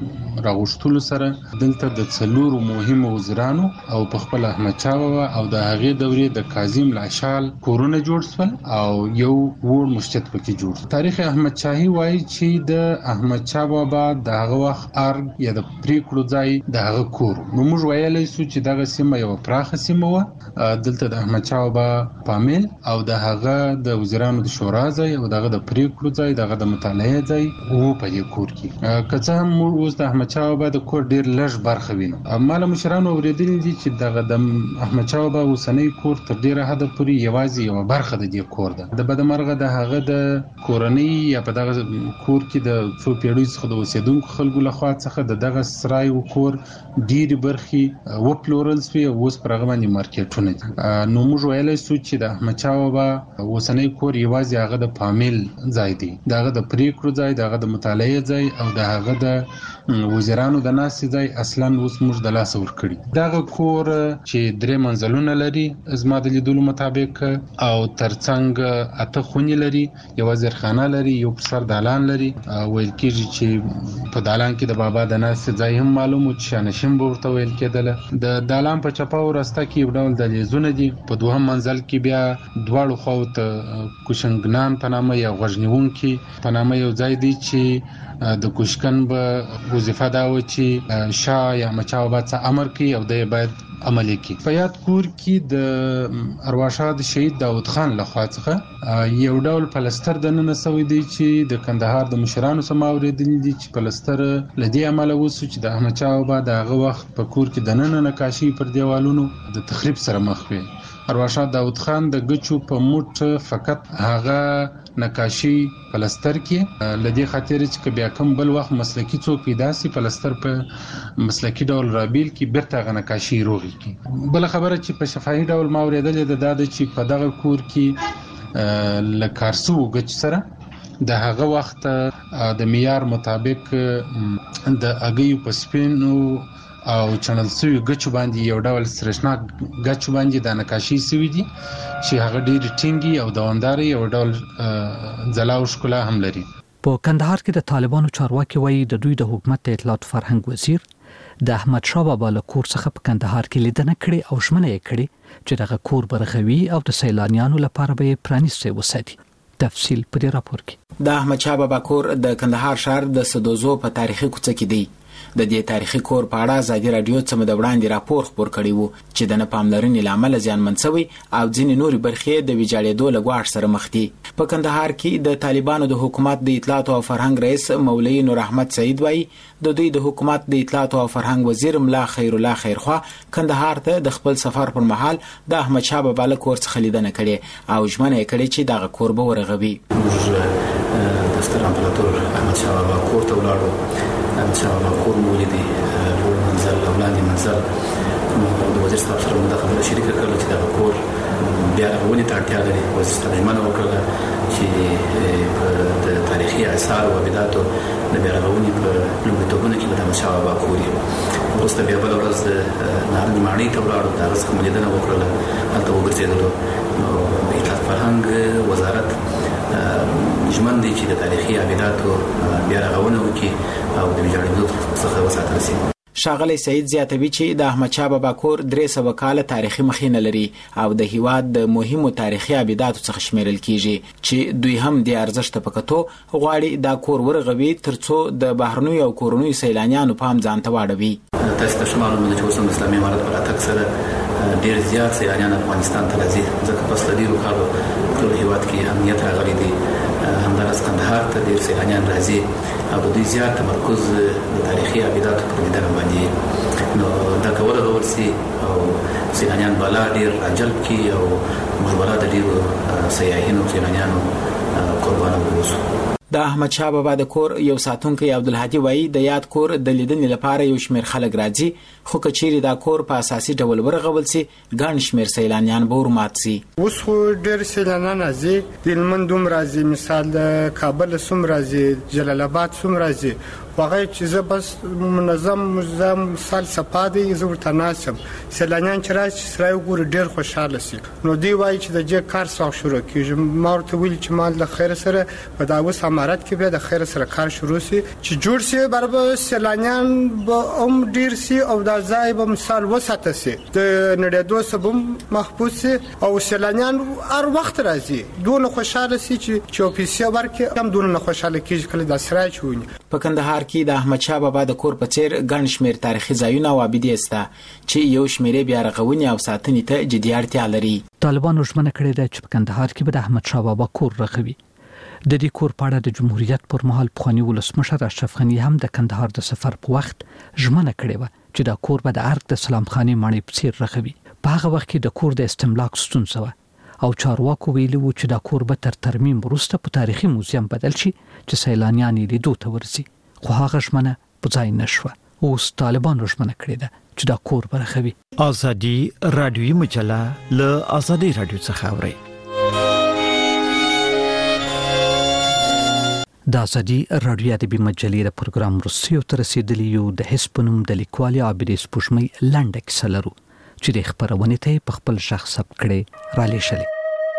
راغښتلو سره دلته د څلورو مهمو وزیرانو او په خپل احمد شاه بابا او د هغې دورې د کاظم لاشال کورونه جوړ شول او یو وړ مسجد پکې جوړ شو. تاریخ احمد شاهي وایي چې د احمد شاه بابا د هغه وخت ارګ یا د پریکړو ځای د هغه کور. نو موږ ویلی سو چې دغه سیمه یوه پراخه سیمه وه، دلته د احمد شاه بابا پامیل او د هغه د وزیرانو د شورا ځای او دغه د پریکړو ځای، دغه د مطالعې ځای وو په دې کور کې. که څه هم موږ اوس د احمد شاه بابا د کور ډېر لږ برخه وینو. ما له مشرانو اورېدلي دي چې دغه د احمد شاه بابا اوسنی کور تر ډېره حده پورې یوازې یوه برخه د دې کور ده. د بدمرغه د هغه د کورنۍ یا په دغه کور کې د څو پیړیو څخه د اوسېدونکو خلکو لخوا څخه د دغه سرای و کور ډېرې برخې وپلورل سوې او اوس پر هغه باندې مارکیټونه دي. نو موږ ویلی سو چې د احمد شاه بابا اوسنی کور یوازې هغه د پامیل ځای دی، د هغه د پریکړو ځای، د هغه د مطالعې ځای او د هغه د وزیرانو د ناستې ځای اصلا اوس موږ د لاسه ورکړي. دغه کور چې درې منزلونه لري زما د لیدلو مطابق او ترڅنګ اته خونې لري، یوه زیرخانه لري، یو پر سر دالان لري. ویل کېږي چې په دالان کې د بابا د ناستې ځای هم معلوم و چې شانشین به ورته ویل کېدله. د دالان په چپه او راسته کې یو ډول دهلیزونه دي. په دوهم منزل کې بیا دواړو خواو ته کوشنګنان په نامه یا غوږ نیونکي په نامه یو ځای دی چې د کوشکن به وظیفه دا و چې شاه یا احمد شاه بابا څه امر کوي او دی باید عملي کړي. په یاد کور کې د ارواښاد شهید داود خان لخوا څخه یو ډول پلستر دننه سوی دی چې د کندهار د مشرانو څخه ما اورېدلي دي چې پلستر له دې امله وسو چې د احمد شاه بابا د هغه وخت په کور کې دننه نقاشي پر دیوالونو د تخریب سره مخ وي. ارواښاد داود خان د ګچو په موټ فقط هغه نقاشي پلستر کې لدې خاطر چې بیا کوم بل وخت مسلکی څوک پیدا سي پلستر په مسلکی ډول رابیل کې بیرته غ نقاشي روغي کی. بل خبره چې په شفاهي ډول ما اوریدلې ده دا چې په دغه کور کې لکارسو ګچ سره د هغه وخت د معیار مطابق د اګیو په سپینو او چنل سوی ګچو باندې یو ډول سرشناک ګچو باندې د نقاشي سوی دي چې هغه ډېر ټینګي او دوامداري یو ډول ځلا او ښکلا هم لري. په کندهار کې د طالبانو چارواکي وایي د دوی د حکومت د اطلاعات فرهنګ وزیر د احمد شاه بابا له کور څخه په کندهار کې لیدنه کړې او ژمنه یې کړې چې دغه کور برخوي او د سیلانیانو لپاره به پرانیستی وساتي. تفصیل په دې راپور کې. د احمد شاه بابا کور د کندهار ښار د سدوزو په تاریخي کوڅه کې دی. د دې تاریخي کور په اړه ازادي رادیو څخه د وړاندې راپور خبر کړی وو چې د نه پاملرنې لامل ځانمن شوی او ځینې نورې برخې د ویجاړېدو له ګواښ سره مخ دي. په کندهار کې د طالبانو د حکومت د اطلاعات او فرهنګ رئیس مولوی نور احمد سعید وایي د دوی د حکومت د اطلاعات او فرهنګ وزیر ملا خیر الله خیرخوا کندهار ته د خپل سفر پر مهال د احمد شاه بابا له کور څخه لیدنه کړې او ژمنه یې کړې چې دغه کور به ورغوي. د ستر امپراتور احمد شاه بابا کور ته ولاړو. احمد شاه بابا کور مو ولیدی، لوړ منزل او لاندې منزل. د وزیر صاحب سره مو دا خبره شریکه کړله چې دغه کور بیا رغونې ته اړتیا لري. وزیر صاحب ژمنه وکړله چې په د تاریخي اثار او ابداتو د بیا رغونې په لومړیتوبونو کې به د احمد شاه بابا کور وي. وروسته بیا بله ورځ د نارنج ماڼۍ ته ولاړو، د هغه څخه مو لیدنه وکړله، هلته وګرځېدلو. نو اطلاعات فرهنګ وزارت ژمن دی چې د تاریخي ابداتو بیا رغونه وکړي او د ویجاړېدو څخه وساتل شي. ښاغلی سعید زیاتوي چې د احمد شاه بابا کور درې سوه کاله تاریخي مخینه لري او د هیواد د مهمو تاریخي ابداتو څخه شمیرل کیږي چې دوی هم د ارزښت په کتو غواړي دا کور ورغوي ترڅو د بهرنیو او کورنیو سیلانیانو پام ځان ته واړوي. تاسو ته شمال مده چې اوس د اسلامي امارت په راتګ سره ډېر زیات سیلانیان افغانستان ته راځي، ځکه پس له ډېرو کالو ټول هیواد کې امنیت راغلی دی. همداراز کندهار ته ډېر سیلانیان راځي او د دوی زیات تمرکز د تاریخي ابداتو پر لیدنه باندې. نو دا که ورغول سي او سیلانیان بالا ډېر راجلب کړي او موږ بالا د ډېرو سیاحینو سیلانیانو قربانه واوسو. د احمد شاه بابا د کور یو ساتونکی عبدالهادي وایي د یاد کور د لیدنې لپاره یو شمېر خلک راځي، خو که چیرې دا کور په اساسي ډول ورغول سي ګڼ شمېر سیلانیان به ورمات سي. اوس خو ډېر سیلانیان راځي، د هلمند هم راځي، مثال د کابل هم راځي، جلال آباد هم راځي. خو هغه چې زه بس منظم منظم مثال صفا دی زه ورته ناست یم. سیلانیان چې راشي چې سړی وګوري ډېر خوشحاله سي. نو دوی وایي چې د دې کار څه وخت شروع کېږي. ما ورته ویلي چې ما له خیره سره په دا اوس امارت کې بیا د خیره سره کار شروع سي چې جوړ سي برابر سیلانیان به هم ډېر سي او دا ځای به مثال وساته سي، د نړېدو سبب محفوظ سي او سیلانیان هر وخت راځي. دونه خوشحاله سي چې چې پیسې ورکړي هم دونه نه خوشحاله کېږي کله دا سرای چونی. په کندهار کې د احمد شاه بابا د کور په څیر ګڼ شمېر تاریخي ځایونه او ابدې شته چې یو شمېر بیا رغونې او ساتنې ته جدي اړتیا لري. طالبانو ژمنه کړې ده چې په کندهار کې به د احمد شاه بابا کور رغوي. د دې کور په اړه د جمهوریت پر مهال پخوانی ولسمشر اشرف غني هم د کندهار د سفر په وخت ژمنه کړې و چې دا کور به د ارګ د سلام خاني ماڼۍ په څیر رغوي. په هغه وخت کې د کور د استملاک ستونزه وه او چارواکو ویلي وو چې دا کور به تر ترمیم وروسته په تاریخي موزیم بدل شي چې سیلانیان یې لیدو ته ورځي. خو هغه ژمنه په ځای نشوه. اوس طالبانو ژمنه کړې ده چې دا کور به رغوي. ازادي رادیوي مجله له ازادي رادیو څخه اوري. د ازادي رادیو ادبي مجلې د پروګرام وروستیو ته رسیدلی یو د حس په نوم د لیکوالې عابدې سپوږمۍ لنډه کیسه لرو چې د خپرونې ته په خپل شخص ثبت کړي را لېږلې.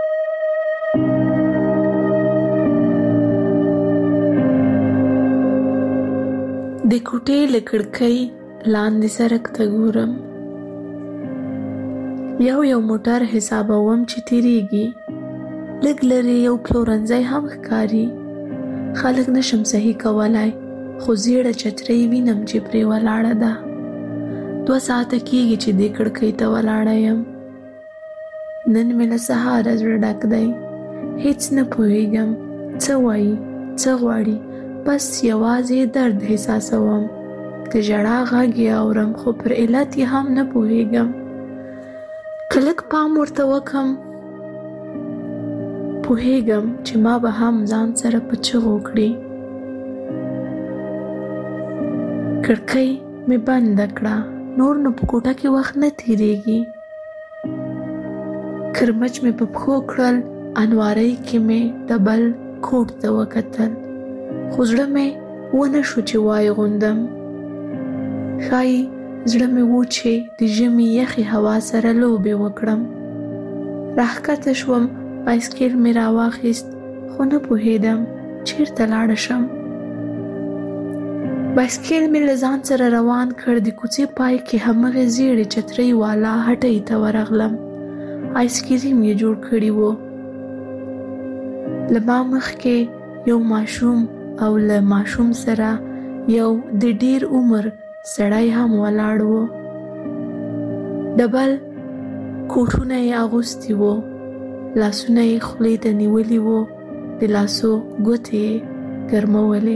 د کوټې له کړکۍ لاندې سړک ته ګورم، یو یو موټر حسابوم چې تیریږي، لږ لرې یو پلورنځی هم ښکاري. خلک نشم صحیح کولای خو زیړه چترۍ وینم چې پرې ولاړه ده. دوه ساعته کېږي چې دې کړکۍ ته ولاړه یم. نن مې له سهاره زړه ډک دی، هېڅ نه پوهېږم څه وایي څه غواړي، بس یوازې درد احساسوم. د ژړا غږ یې اورم خو پر علت یې هم نه پوهېږم. که لږ پام ورته وکړم پوهېږم چې ما به هم ځان سره په چغو کړي. کړکۍ مې بنده کړه، نور نو په کوټه کې وخت نه تېرېږي. کرمچ مې په پښو کړل، انوارۍ کې مې د بل کوټ ته وکتل، خو زړه مې ونه شو چې وای غوندم. ښایي زړه مې و چې د ژمي یخې هوا سره لوبې وکړم. راښکته شوم، بایسکل مې راواخیست خو نه پوهېدم چېرته لاړه شم. بایسکل مې له ځان سره روان کړ. د کوڅې پای کې همغې زیړې چترۍ والا هټۍ ته ورغلم. آیسکریم یې جوړ کړي وو. له ما مخکې یو ماشوم او له ماشوم سره یو د ډیر عمر سړی هم ولاړ وو. ډبل کوټونه یې اغوستي وو. لاسونه یې خولې ته نیولي وو. د لاسو ګوتې یې ګرمولې.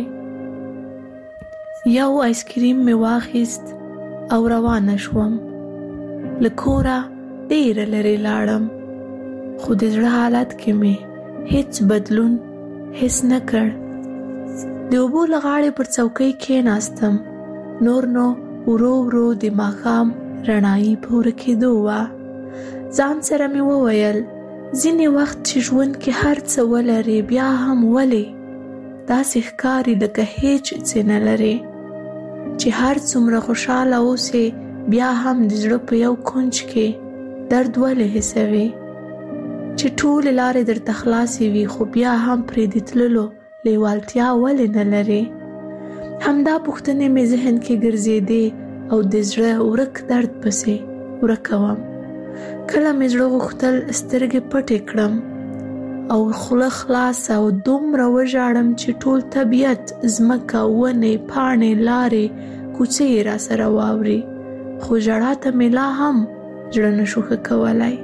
یو آیسکریم مې واخیست او روانه شوم. له کوره ډېره لرې لاړم، خو د زړه حالت کې مې هیڅ بدلون حس نه کړ. د اوبو له غاړې پر څوکۍ کېناستم. نور نو ورو ورو د ماښام رڼایي په ورکېدو وه. ځان سره مې وویل ځینې وخت چې ژوند کې هر څه ولرې بیا هم ولې داسې ښکاري لکه هیڅ څه نه لرې، چې هر څومره خوشحاله اوسې بیا هم د زړه په یو کونج کې درد ولې حسوي، چې ټولې لارې درته خلاصې وي خو بیا هم پرې د تللو لیوالتیا ولې نه لرې. همدا پوښتنې مې ذهن کې ګرځېدې او د زړه ورک درد پسې ورکوم. کله مې زړه غوښتل سترګې پټې کړم او خوله خلاصه او دومره وژاړم چې ټول طبیعت، ځمکه، ونې، پاڼې، لارې، کوڅې یې راسره واوري، خو ژړا ته مې لا هم زړه نشو ښه کولی.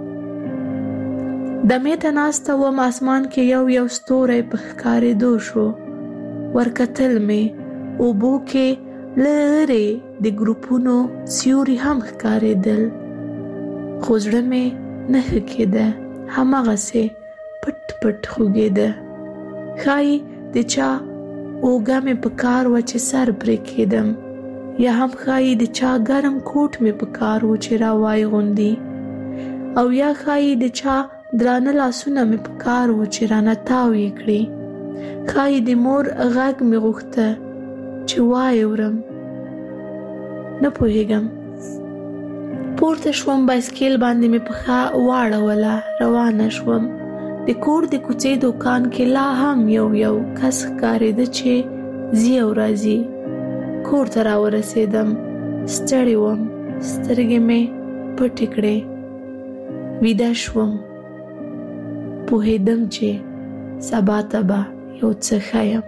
دمې ته ناسته وم، اسمان کې یو یو ستوری په ښکارېدو شو. ورکتل مې، اوبو کې لرې د ګروپونو سیوري هم ښکارېدل، خو زړه مې نه ښه کېده، هماغسې پټ پټ خوږېده. ښایي د چا اوږه مې په کار وه چې سر پرې کېدم، یا هم ښایي د چا ګرم کوټ مې په کار و چې را وایغوندي، او یا ښایي د چا درانه لاسونه مې په کار و چې رانه تاو یې کړي. ښایي د مور غږ مې غوښته چې واورم، نه پوهېږم. پورته شوم، بایسکل باندې مې پښه واړوله، روانه شوم. د کور د کوڅې دوکان کې لا هم یو یو کس ښکارېده چې ځي او راځي. کور ته راورسېدم، ستړې وم، سترګې مې پټې کړې، ویده شوم. پوهېدم چې سبا ته به یو څه ښه یم.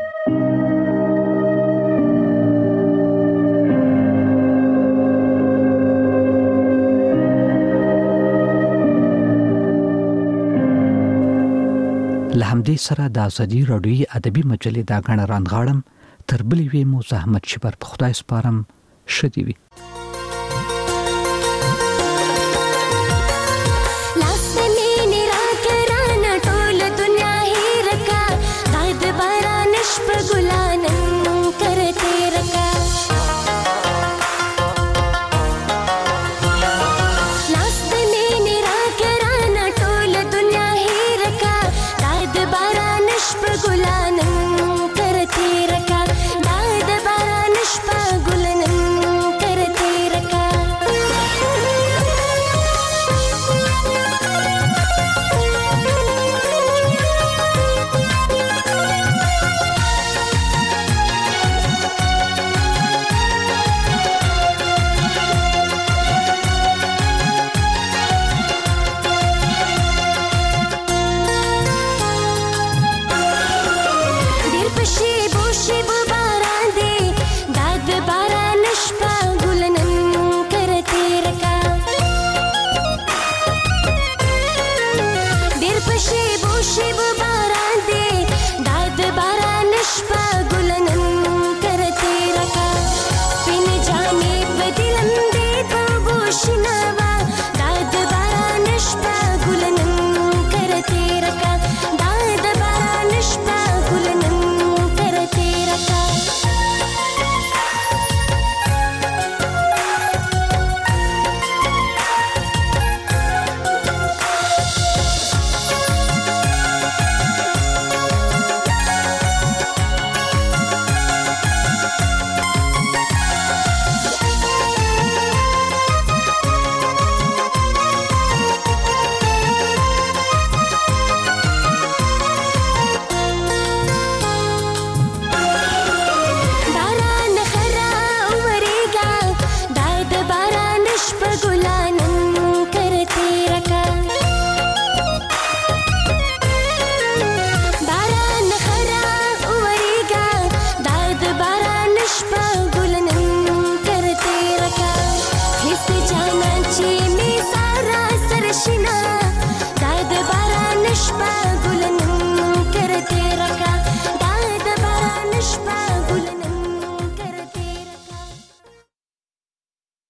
له همدې سره د ازادي راډیوي ادبي مجلې دا غاڼه رانغاړم. تر بلې وې مو زحمت شي پر خدای سپارم. ښه دې وي.